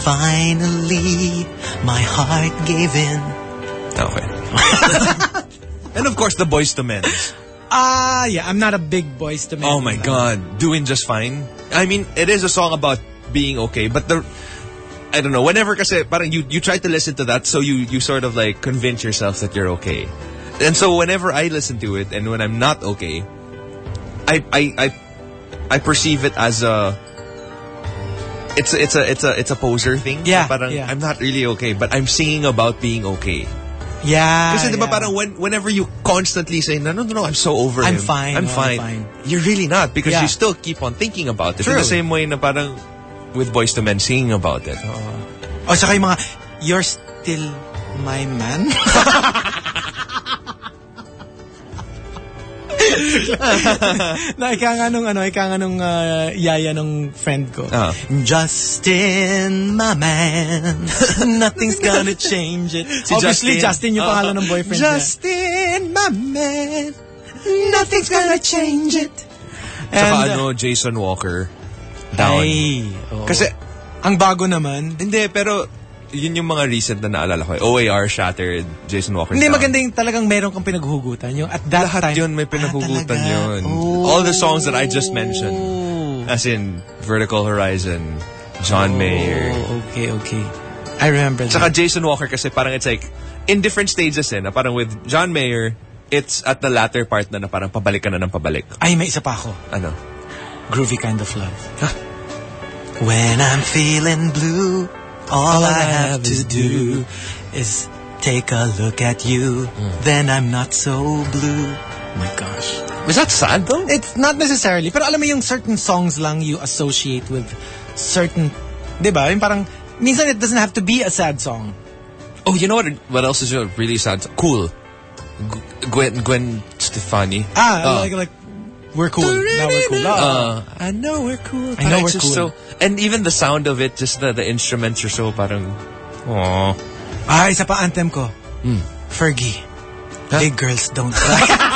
Finally, my heart gave in. Okay. And of course, the Boys to Men. Ah, yeah. I'm not a big Boys to Men. Oh my God. Doing Just Fine. I mean, it is a song about being okay, but the... I don't know. Whenever kasi parang you, you try to listen to that, so you, you sort of like convince yourself that you're okay. And so whenever I listen to it and when I'm not okay, I I I, I perceive it as a... It's a, it's a it's a it's a poser thing. Yeah, Parang yeah. I'm not really okay, but I'm singing about being okay. Yeah. Kasi diba yeah. parang when, whenever you constantly say, no, no, no, I'm so over I'm him. fine, I'm no, I'm fine. fine. You're really not because Yeah. you still keep on thinking about it. True. In the same way na parang with Boys to Men singing about it. O, saka yung mga, you're still my man? na ika nga nung, ano, ika nga nung uh, yaya nung friend ko. Ah. Justin, my man. Nothing's gonna change it. Si Obviously, Justin, Justin. yung pangalan ng boyfriend niya. Justin, my man. Nothing's gonna change it. Saka And, ano, Jason Walker. Down. Ay, oo. Kasi, ang bago naman. hindi, pero yun yung mga recent na naalala ko. O A R Shattered, Jason Walker. Hindi Down. maganda yung talagang meron kang pinaghuhugutan. Yung at that Lahat time. yun may pinaghugutan Ah, talaga? yun. Oh. All the songs that I just mentioned. As in, Vertical Horizon, John Mayer. Oh, okay, okay. I remember Saka that. Jason Walker kasi parang it's like, in different stages eh, na parang with John Mayer, it's at the latter part na na parang pabalik ka na ng pabalik. Ay, may isa pa ako. Ano? Groovy Kind of Love. When I'm feeling blue, all, I have to do is take a look at you. Then I'm not so blue. Oh my gosh. Is that sad though? It's not necessarily. Pero alam mo yung certain songs lang you associate with certain... Diba? Yung parang... Minsan it doesn't have to be a sad song. Oh, you know what? What else is really sad? Cool. G- Gwen Gwen Stefani. Ah, Oh. like... like we're cool. Now we're cool. Uh, I know we're cool. I know we're It's just cool. So, and even the sound of it, just the, the instruments are so parang, aww. Ah, isa pa anthem ko. Mm. Fergie. Huh? Big girls don't cry.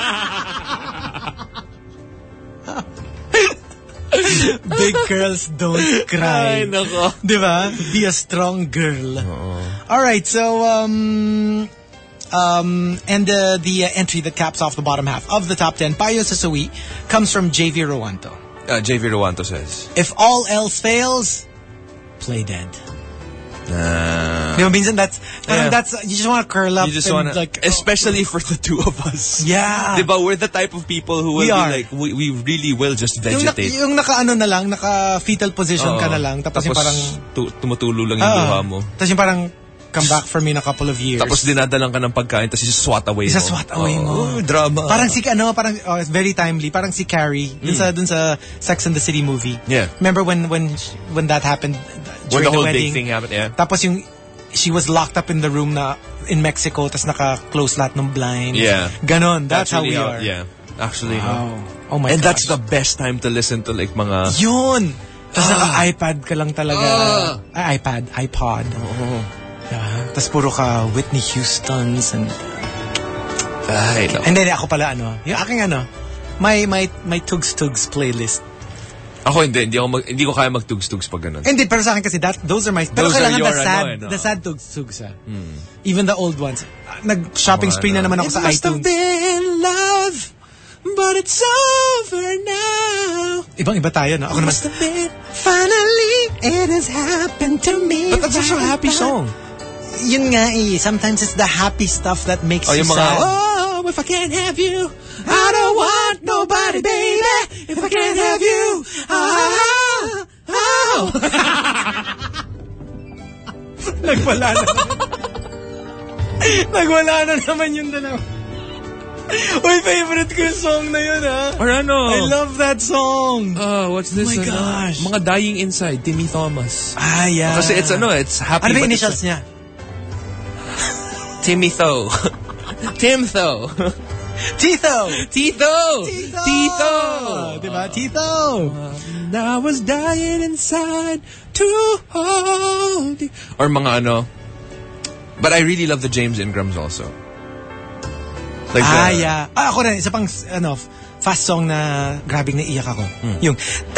Big girls don't cry. Ay, nako. Diba? Be a strong girl. All right, so um um and uh, the uh, entry that caps off the bottom half of the top ten, Payo sa Sawi, comes from J V Rowanto. Uh, J V Rowanto says, if all else fails, play dead. Uh, Diba, minsan that's, yeah. that's, you just want to curl up. You just and want to, like, especially for the two of us. Yeah. Diba, we're the type of people who will We be are. like, we, we really will just vegetate. Yung, yung naka-ano na lang, naka-fetal position Oo. ka na lang. Tapos, yung parang, tu- tumutulo lang yung ah, luha mo. Tapos yung parang, come back for me in a couple of years. Tapos dinadalang ka ng pagkain, tapos isa-swat away mo. Isa-swat away mo. Oh, drama. Parang si, ano, parang, oh, it's very timely. Parang si Carrie, dun sa, dun sa Sex and the City movie. Yeah. Remember when, when, when that happened When during the whole wedding? big thing happened, yeah. Tapos yung, she was locked up in the room na, in Mexico, tapos naka-close lahat ng blinds. Yeah. Ganon. That's, how we really are. Yeah. Actually, Wow. no. Oh my And gosh. that's the best time to listen to like mga... Yun! Tapos Ah. naka-iPad ka lang talaga. Ah. Ay, iPad. iPod. Oh. Yeah. Tapos puro ka Whitney Houston's and... Ay, no. And then ako pala ano, yung aking ano, my, my, my Tugs Tugs playlist. Ako hindi, hindi, ako mag, hindi ko kaya magtugs-tugs pag ganun. Hindi, pero sa akin kasi, that, those are my... Pero Those are kailangan your, the sad, ano, eh, no? the sad Tugs Tugs ah. Hmm. Even the old ones. Nag-shopping Mga spree na ano. naman ako It sa must have iTunes. been love, but it's over now. Ibang-iba tayo, no? Ako naman, Must have been. finally, it has happened to me. But that's such a happy song. Yun nga eh. Sometimes it's the happy stuff that makes Oh, you yung mga, sad. oh, if I can't have you, I don't want nobody, baby. If I can't have you, ah, oh. Nagwala na. Nagwala na naman yung dalawa. Uy, favorite ko yung song na yun, ha? Or ano? I love that song. Oh, what's this? Oh my ano? gosh. Mga Dying Inside, Timmy Thomas. Ah, yeah. Kasi it's ano, it's happy. Ano ba but yung initials it's niya? Timmy Tho. Tim Tho. Tito! Tito! Tito! Tito! Diba? Tito! And I was dying inside to hold you. Or mga ano. But I really love the James Ingrams also. Like Ah, the, yeah. Ah, ako rin. Isa pang, ano, fast song na grabing naiyak ako. Yung...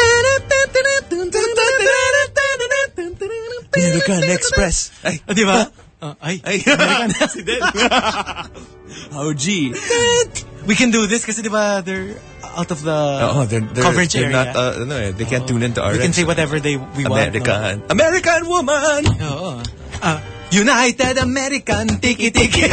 American Express. Ay, Ah, diba? Uh, ay. ay. Si Del. Oh, gee. We can do this kasi diba they're out of the Oh, they're, they're, coverage they're area. not, uh, no, eh, they can't tune into our We can say whatever they we want. American. American woman. No? Oo. Ah, United American Tiki Tiki.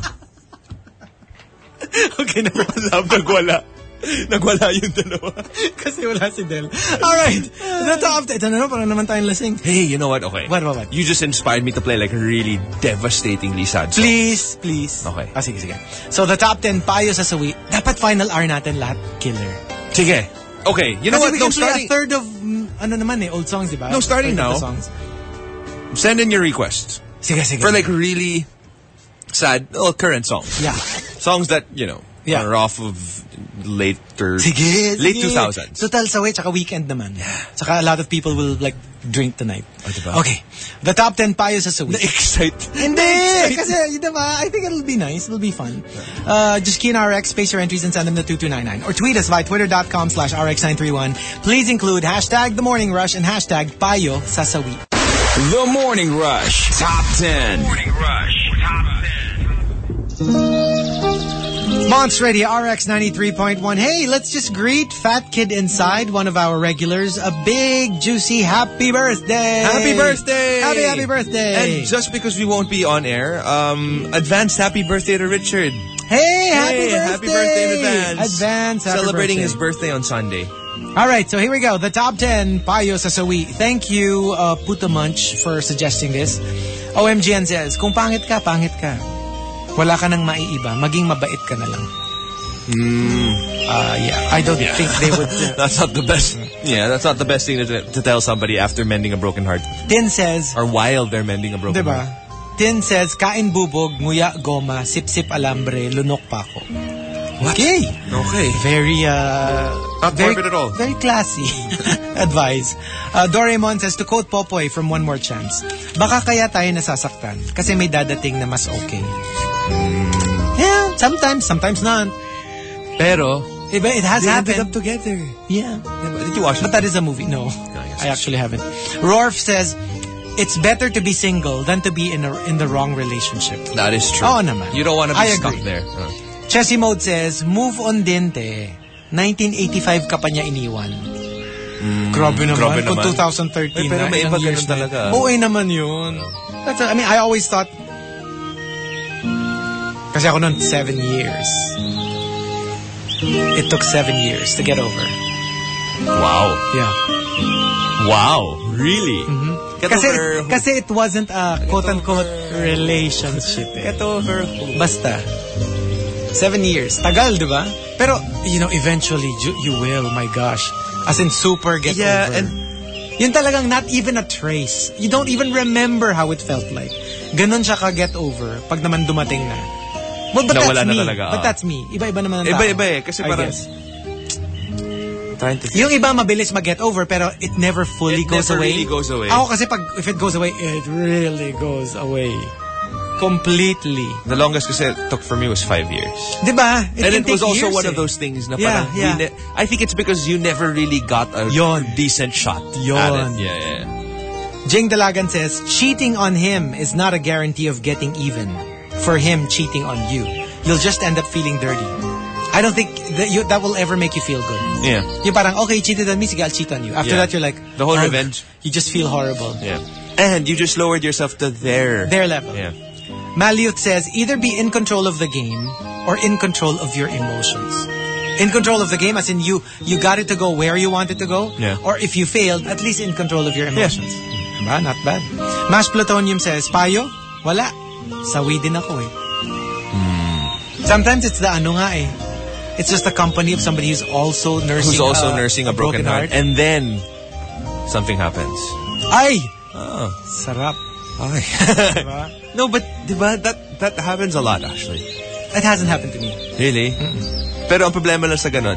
Okay na. Love, nagwala. Nagwala yung dalawa. Kasi wala si Del. Alright. The top ten. Ito na, parang naman tayong lasing. Hey, you know what? Okay. What, what, what? You just inspired me to play like a really devastatingly sad song. Please, please. Okay. Ah, sige, sige. So the top ten, Payo sa Sawi. Dapat final R natin lahat killer. Sige. Okay. You know Kasi what? we No, can play starting... a third of, mm, ano naman eh, old songs, diba? No, starting Third of now. the songs. Send in your requests. Sige, sige. For like really sad, well, current songs. Yeah. Songs that, you know, Yeah. are off of later... Sige, Late sige. two thousands. Total Sawi, tsaka weekend naman. Yeah. Tsaka a lot of people will like drink tonight. Oh, diba? Okay. The top ten Payo sa Sawi. Na-excite. Hindi! Kasi, yun diba, I think it'll be nice. It'll be fun. Uh, just key in R X, space your entries, and send them to two two nine nine. Or tweet us via twitter.com slash RX931. Please include hashtag The Morning Rush and hashtag Payo sa Sawi. The Morning Rush Top ten. Morning Rush Top ten. Monster Radio R X ninety-three point one. Hey, let's just greet Fat Kid Inside, one of our regulars, a big, juicy happy birthday. Happy birthday! Happy, happy birthday. And just because we won't be on air, um, advanced happy birthday to Richard. Hey, happy Hey, birthday. happy birthday in advance. Advance, happy Celebrating birthday. his birthday on Sunday. All right, so here we go. The top ten, Payo sa Sawi. Thank you, uh, Puta Munch, for suggesting this. O M G N says, kung pangit ka, pangit ka. Wala ka nang maiiba. Maging mabait ka na lang. Mm. Uh, yeah, I don't think they would... Uh, That's not the best. Yeah, that's not the best thing to, to tell somebody after mending a broken heart. Tin says... Or while they're mending a broken Diba? heart. Tin says, kain bubog, nguya goma, sip-sip alambre, lunok pa ako. Okay. Okay. Very, uh... Not very, morbid at all. Very classy advice. Uh, Doraemon says, to quote Popoy from One More Chance, baka kaya tayo nasasaktan kasi may dadating na mas okay. Mm. Yeah, sometimes, sometimes not. Pero, it, it has they happened. ended up together. Yeah. Did you watch it? But that is a movie. No, I actually haven't. Rorf says, it's better to be single than to be in a, in the wrong relationship. That is true. Oo naman. You don't want to be I stuck agree. there. Uh. Chessy Mode says, move on din, te. nineteen eighty-five ka pa niya iniwan. Mm, grabe naman. grabe Kung naman. twenty thirteen Ay, pero na, may ilang iba years ganun talaga. Oo naman yun. That's a, I mean, I always thought, kasi ako nun, seven years. It took seven years to get over. Wow. Yeah. Wow. Really? Mm-hmm. Get kasi, over. kasi it wasn't a quote-unquote relationship. Eh. Get over. Basta. Seven years. Tagal, di ba? Pero, you know, eventually, you, you will, my gosh. As in, super get yeah, over. and yun talagang not even a trace. You don't even remember how it felt like. Ganon siya ka-get over pag naman dumating na. Well, but Nawala that's na me. talaga, But ah. that's me. Iba-iba naman ang tao. Iba-iba eh. Kasi I parang, guess. trying to think. Yung iba mabilis mag-get over pero it never fully It goes never away. really goes away. Ako kasi pag if it goes away, it really goes away. Completely. The longest kasi it took for me was five years. Diba? It and can it was take also years, one eh. of those things na Yeah, parang, yeah. we ne- I think it's because you never really got a Yon. decent shot Yon. at it. Yeah, yeah. Jing Dalagan says, cheating on him is not a guarantee of getting even for him cheating on you. You'll just end up feeling dirty. I don't think that, you, that will ever make you feel good. Yeah. Yung parang, okay, cheated on me, sige, I'll cheat on you. After Yeah. that, you're like... The whole oh, revenge. You just feel horrible. Yeah. And you just lowered yourself to their... Their level. Yeah. Maliut says, either be in control of the game or in control of your emotions. In control of the game, as in you you got it to go where you want it to go. Yeah. Or if you failed, at least in control of your emotions. Diba? Not bad. Mash Plutonium says, Payo? Wala. Sawi din ako eh. Sometimes it's the ano nga eh. It's just the company of somebody who's also nursing Who's also a, nursing a, broken, heart. And then, something happens. Ay! Oh. Sarap. Okay. Diba? No, but diba, that that happens a lot actually. It hasn't happened to me. Really? Mm-mm. Pero ang problema lang sa ganon,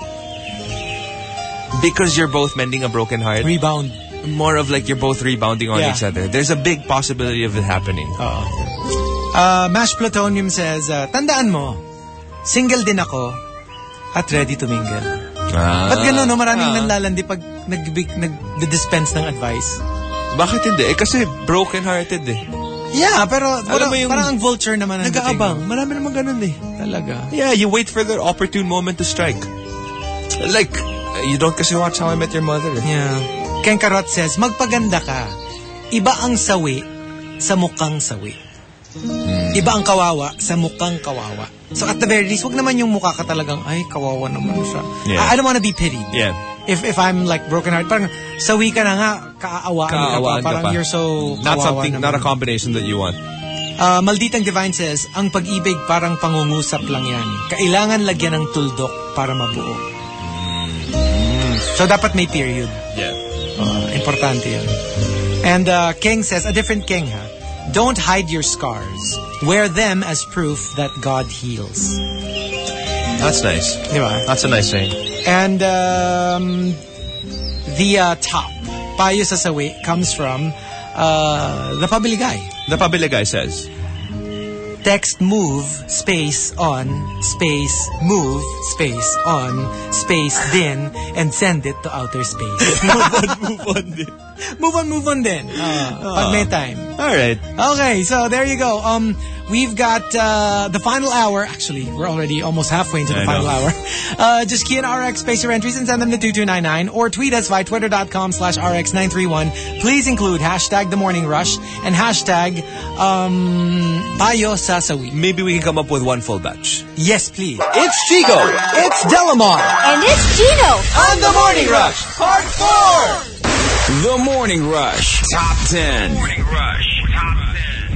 because you're both mending a broken heart, Rebound. more of like you're both rebounding on Yeah. each other. There's a big possibility of it happening. Oo. Uh, Mash Plutonium says, uh, tandaan mo, single din ako at ready to mingle. Ah. Ba't gano'n, no? Maraming Ah. nanlalandi pag nag- nag-dispense ng advice. Bakit hindi? Eh kasi broken-hearted eh. Yeah, pero Alam parang, mo yung- parang ang vulture naman ang Nag-aabang. dating. Marami naman ganun eh. Talaga. Yeah, you wait for the opportune moment to strike. Like, you don't kasi watch How I Met Your Mother. Yeah. Ken Karot says, magpaganda ka. Iba ang sawi sa mukhang sawi. Hmm. Iba ang kawawa sa mukhang kawawa. So at the very least, wag naman yung mukha ka talagang, ay, kawawa naman siya. Yeah. I, I don't want to be pitied. Yeah. If if I'm like broken heart, parang sawi ka na nga, kaaawaan ka pa. Kaawaan ka Parang pa. you're so Not kawawa something, naman. not a combination that you want. Uh, Malditang Divine says, ang pag-ibig parang pangungusap lang yan. Kailangan lagyan ng tuldok para mabuo. Mm. So dapat may period. Yeah. Uh, importante yun. And uh, King says, a different King ha, don't hide your scars. Wear them as proof that God heals. That's nice. Diba? That's a nice thing. And um, the uh, top, payo sa sawi, comes from uh, the Pabiligay. The Pabila guy says, Text move, space on, space move, space on, space din, and send it to outer space. move on, move on din. Move on, move on din. Uh, pag may time. All right. Okay, so there you go. Um, we've got uh, the final hour. Actually, we're already almost halfway into the I final know. hour. Uh, just key in R X, space your entries, and send them to two two nine nine, or tweet us via twitter.com slash RX nine three one. Please include hashtag The Morning Rush and hashtag um, Payo sa Sawi. Maybe we can come up with one full batch. Yes, please. It's Chico. It's Delamar. And it's Gino. On the Morning Rush, Part four. The Morning Rush, Top ten. Morning Rush Top ten.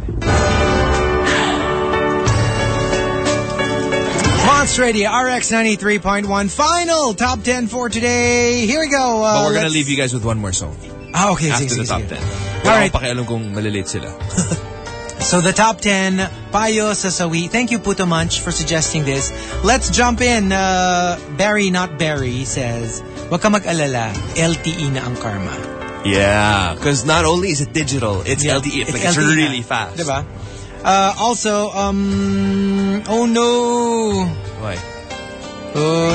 Monster Radio, R X ninety-three point one. Final top ten for today. Here we go. Uh, But we're gonna let's- leave you guys with one more song. Ah, okay. After sige, the sige, top sige. ten. All Wala right. akong pakialam kung malilate sila. So the top ten, Payo sa Sawi. Thank you, Puto Munch, for suggesting this. Let's jump in. Uh, Barry, not Barry, says, wag ka mag-alala, L T E na ang karma. Yeah, because not only is it digital, it's Yeah, L T E. It's, it's like, it's L T E really na. fast. Diba? Uh, also, um, oh no. Why? Oh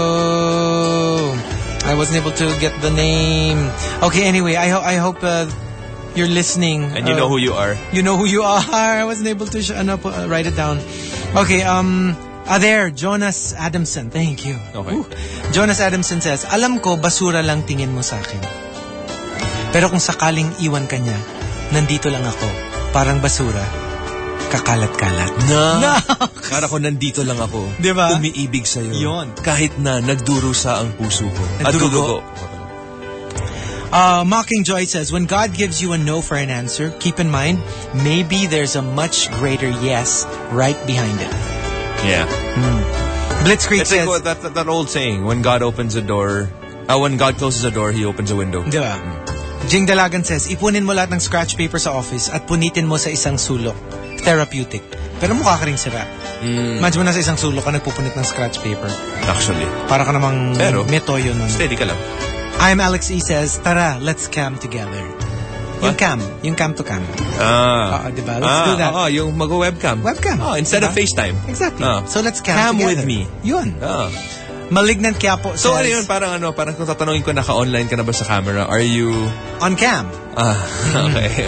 no. I wasn't able to get the name. Okay, anyway, I, ho- I hope uh, you're listening. And you uh, know who you are. You know who you are. I wasn't able to sh- ano, pu- uh, write it down. Okay, um, ah, there, Jonas Adamson. Thank you. Okay. Ooh. Jonas Adamson says, alam ko, basura lang tingin mo sa akin. Pero kung sakaling iwan ka niya, nandito lang ako. Parang basura. Kakalat-kalat. Na. No. Para ko nandito lang ako. Diba? Umiibig sa'yo. Yun. Kahit na nagdurusa ang puso ko. At Nagdurugo. dugo. Uh, Mocking Joy says, when God gives you a no for an answer, keep in mind, maybe there's a much greater yes right behind it. Yeah. Blitzkrieg It's says, like that, that, that old saying, when God opens a door, uh, when God closes a door, He opens a window. diba? Jing Dalagan says, ipunin mo lahat ng scratch paper sa office at punitin mo sa isang sulok. Therapeutic. Pero mukha ka rin sira. Mm. Imagine mo na sa isang sulok ka nagpupunit ng scratch paper. Actually. Para ka namang Pero, metoyo nun. Steady ka lang. I'm Alex E says, tara, let's cam together. Yung What? cam. Yung cam to cam. Ah. Oo, diba? Let's ah, do that. Oo, yung mag-webcam. Webcam. Oh, instead Diba? of FaceTime. Exactly. Ah. So let's cam, Cam together. with me. Yun. Ah. Malignant Quiapo So says, ano yun, parang ano, parang kung tatanungin ko, naka-online ka na ba sa camera? Are you... on cam. Ah, okay.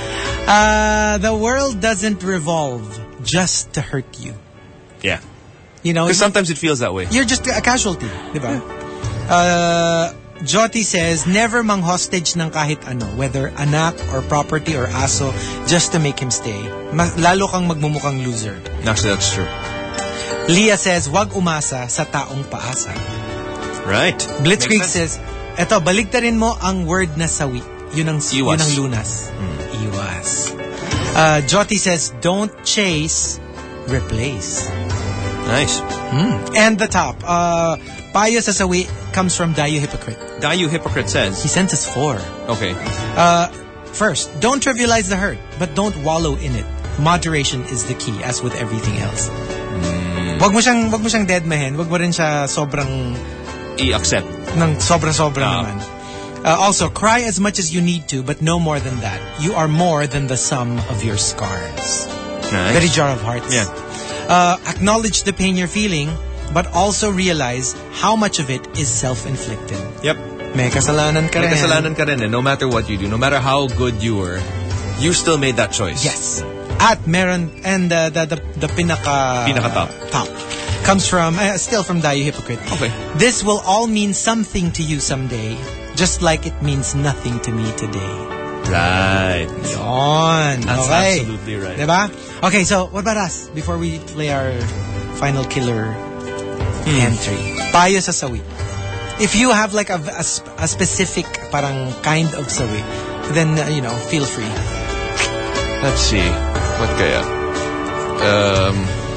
Uh, the world doesn't revolve just to hurt you. Yeah. You know, Because sometimes it feels that way. you're just a casualty, di ba? Uh, Joti says, never mang hostage ng kahit ano, whether anak or property or aso, just to make him stay. Ma- lalo kang magmumukhang loser. Actually, that's true. Leah says, wag umasa sa taong paasa. Right. Blitzkrieg Makes sense. says, eto, baligtarin mo ang word na sawi. Yun ang, Iwas. yun ang lunas. Iwas. Uh, Joti says, don't chase, replace. Nice. And the top, uh, Payo sa sawi comes from Dayo Hypocrite. Dayu Hypocrite says. He sent us four. Okay. Uh, first, don't trivialize the hurt, but don't wallow in it. Moderation is the key, as with everything else. Wag mo siyang, wag mo siyang deadmahin. Wag mo rin siya sobrang, I-accept. ng sobra-sobra Ah. naman. Uh, also, cry as much as you need to, but no more than that. You are more than the sum of your scars. Nice. Very Jar of Hearts. Yeah. Uh, acknowledge the pain you're feeling, but also realize how much of it is self-inflicted. Yep. May kasalanan ka May rin. kasalanan ka rin eh. No matter what you do, no matter how good you were, you still made that choice. Yes. At meron, and uh, the, the, the pinaka... Pinaka-top. Top. Comes from, uh, still from Dayo Hypocrite. Okay. This will all mean something to you someday, just like it means nothing to me today. Right. Yon. That's okay. absolutely right. Diba? Okay, so what about us? Before we play our final killer entry. Payo sa sawi. If you have like a, a, sp- a specific parang kind of sawi, then, uh, you know, feel free. Let's see. What kaya? Um,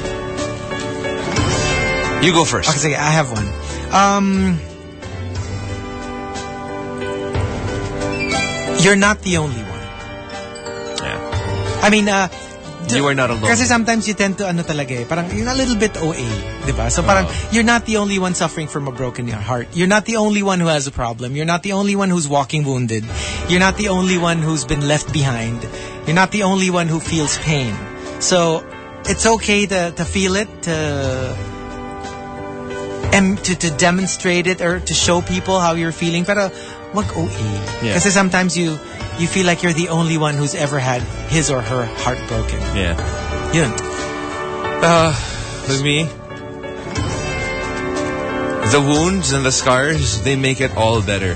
you go first. Okay, sige, I have one. Um, you're not the only one. Yeah. I mean, uh, d- You are not alone. Kasi sometimes you tend to, ano talaga eh, parang you're a little bit O A, di ba? So parang, Oh. you're not the only one suffering from a broken heart. You're not the only one who has a problem. You're not the only one who's walking wounded. You're not the only one who's been left behind. You're not the only one who feels pain. So, it's okay to, to feel it, to, em, to, to demonstrate it, or to show people how you're feeling. Pero, wag O A. Yeah. Kasi sometimes you, you feel like you're the only one who's ever had his or her heart broken. Yeah. Yun. Uh, with me, the wounds and the scars, they make it all better.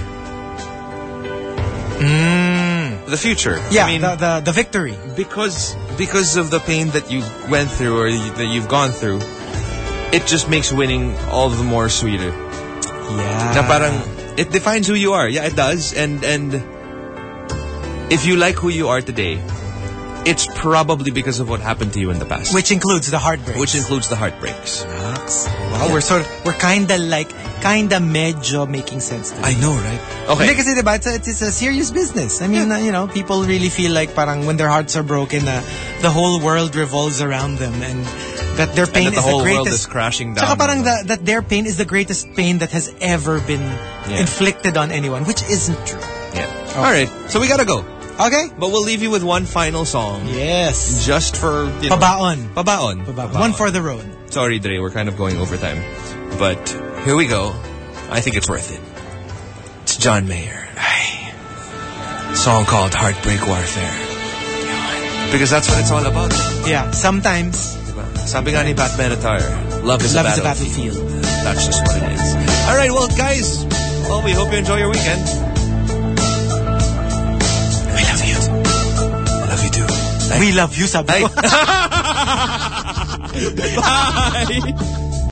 Mm. The future. Yeah, I mean, the, the the victory. because because of the pain that you went through or you, that you've gone through, it just makes winning all the more sweeter. Yeah. Na parang, it defines who you are. Yeah, it does. And and if you like who you are today, it's probably because of what happened to you in the past. Which includes the heartbreak. Which includes the heartbreaks. sense. Wow, we're sort of, we're kinda like, kinda medyo making sense to I know, right? Okay. Hindi kasi diba, it's a, it's a serious business. I mean, yeah. uh, you know, people really feel like parang when their hearts are broken, uh, the whole world revolves around them and that their pain and that the is whole the greatest. World is crashing down. Tsaka parang the, that their pain is the greatest pain that has ever been yeah. inflicted on anyone, which isn't true. Yeah. Okay. All right. So we gotta go. Okay. But we'll leave you with one final song. Yes. Just for, you know, Pabaon. Pabaon. Pabaon. One for the road. Sorry, Dre, we're kind of going over time. But here we go. I think it's worth it. It's John Mayer. A song called Heartbreak Warfare. Because that's what it's all about. Yeah, sometimes. Diba? Sabi nga ni Pat Benatar, love is love a battlefield. battlefield. That's just what it is. All right, well, guys, well, we hope you enjoy your weekend. We love you. I love you too. Bye. We love you, sabi ko. Bye.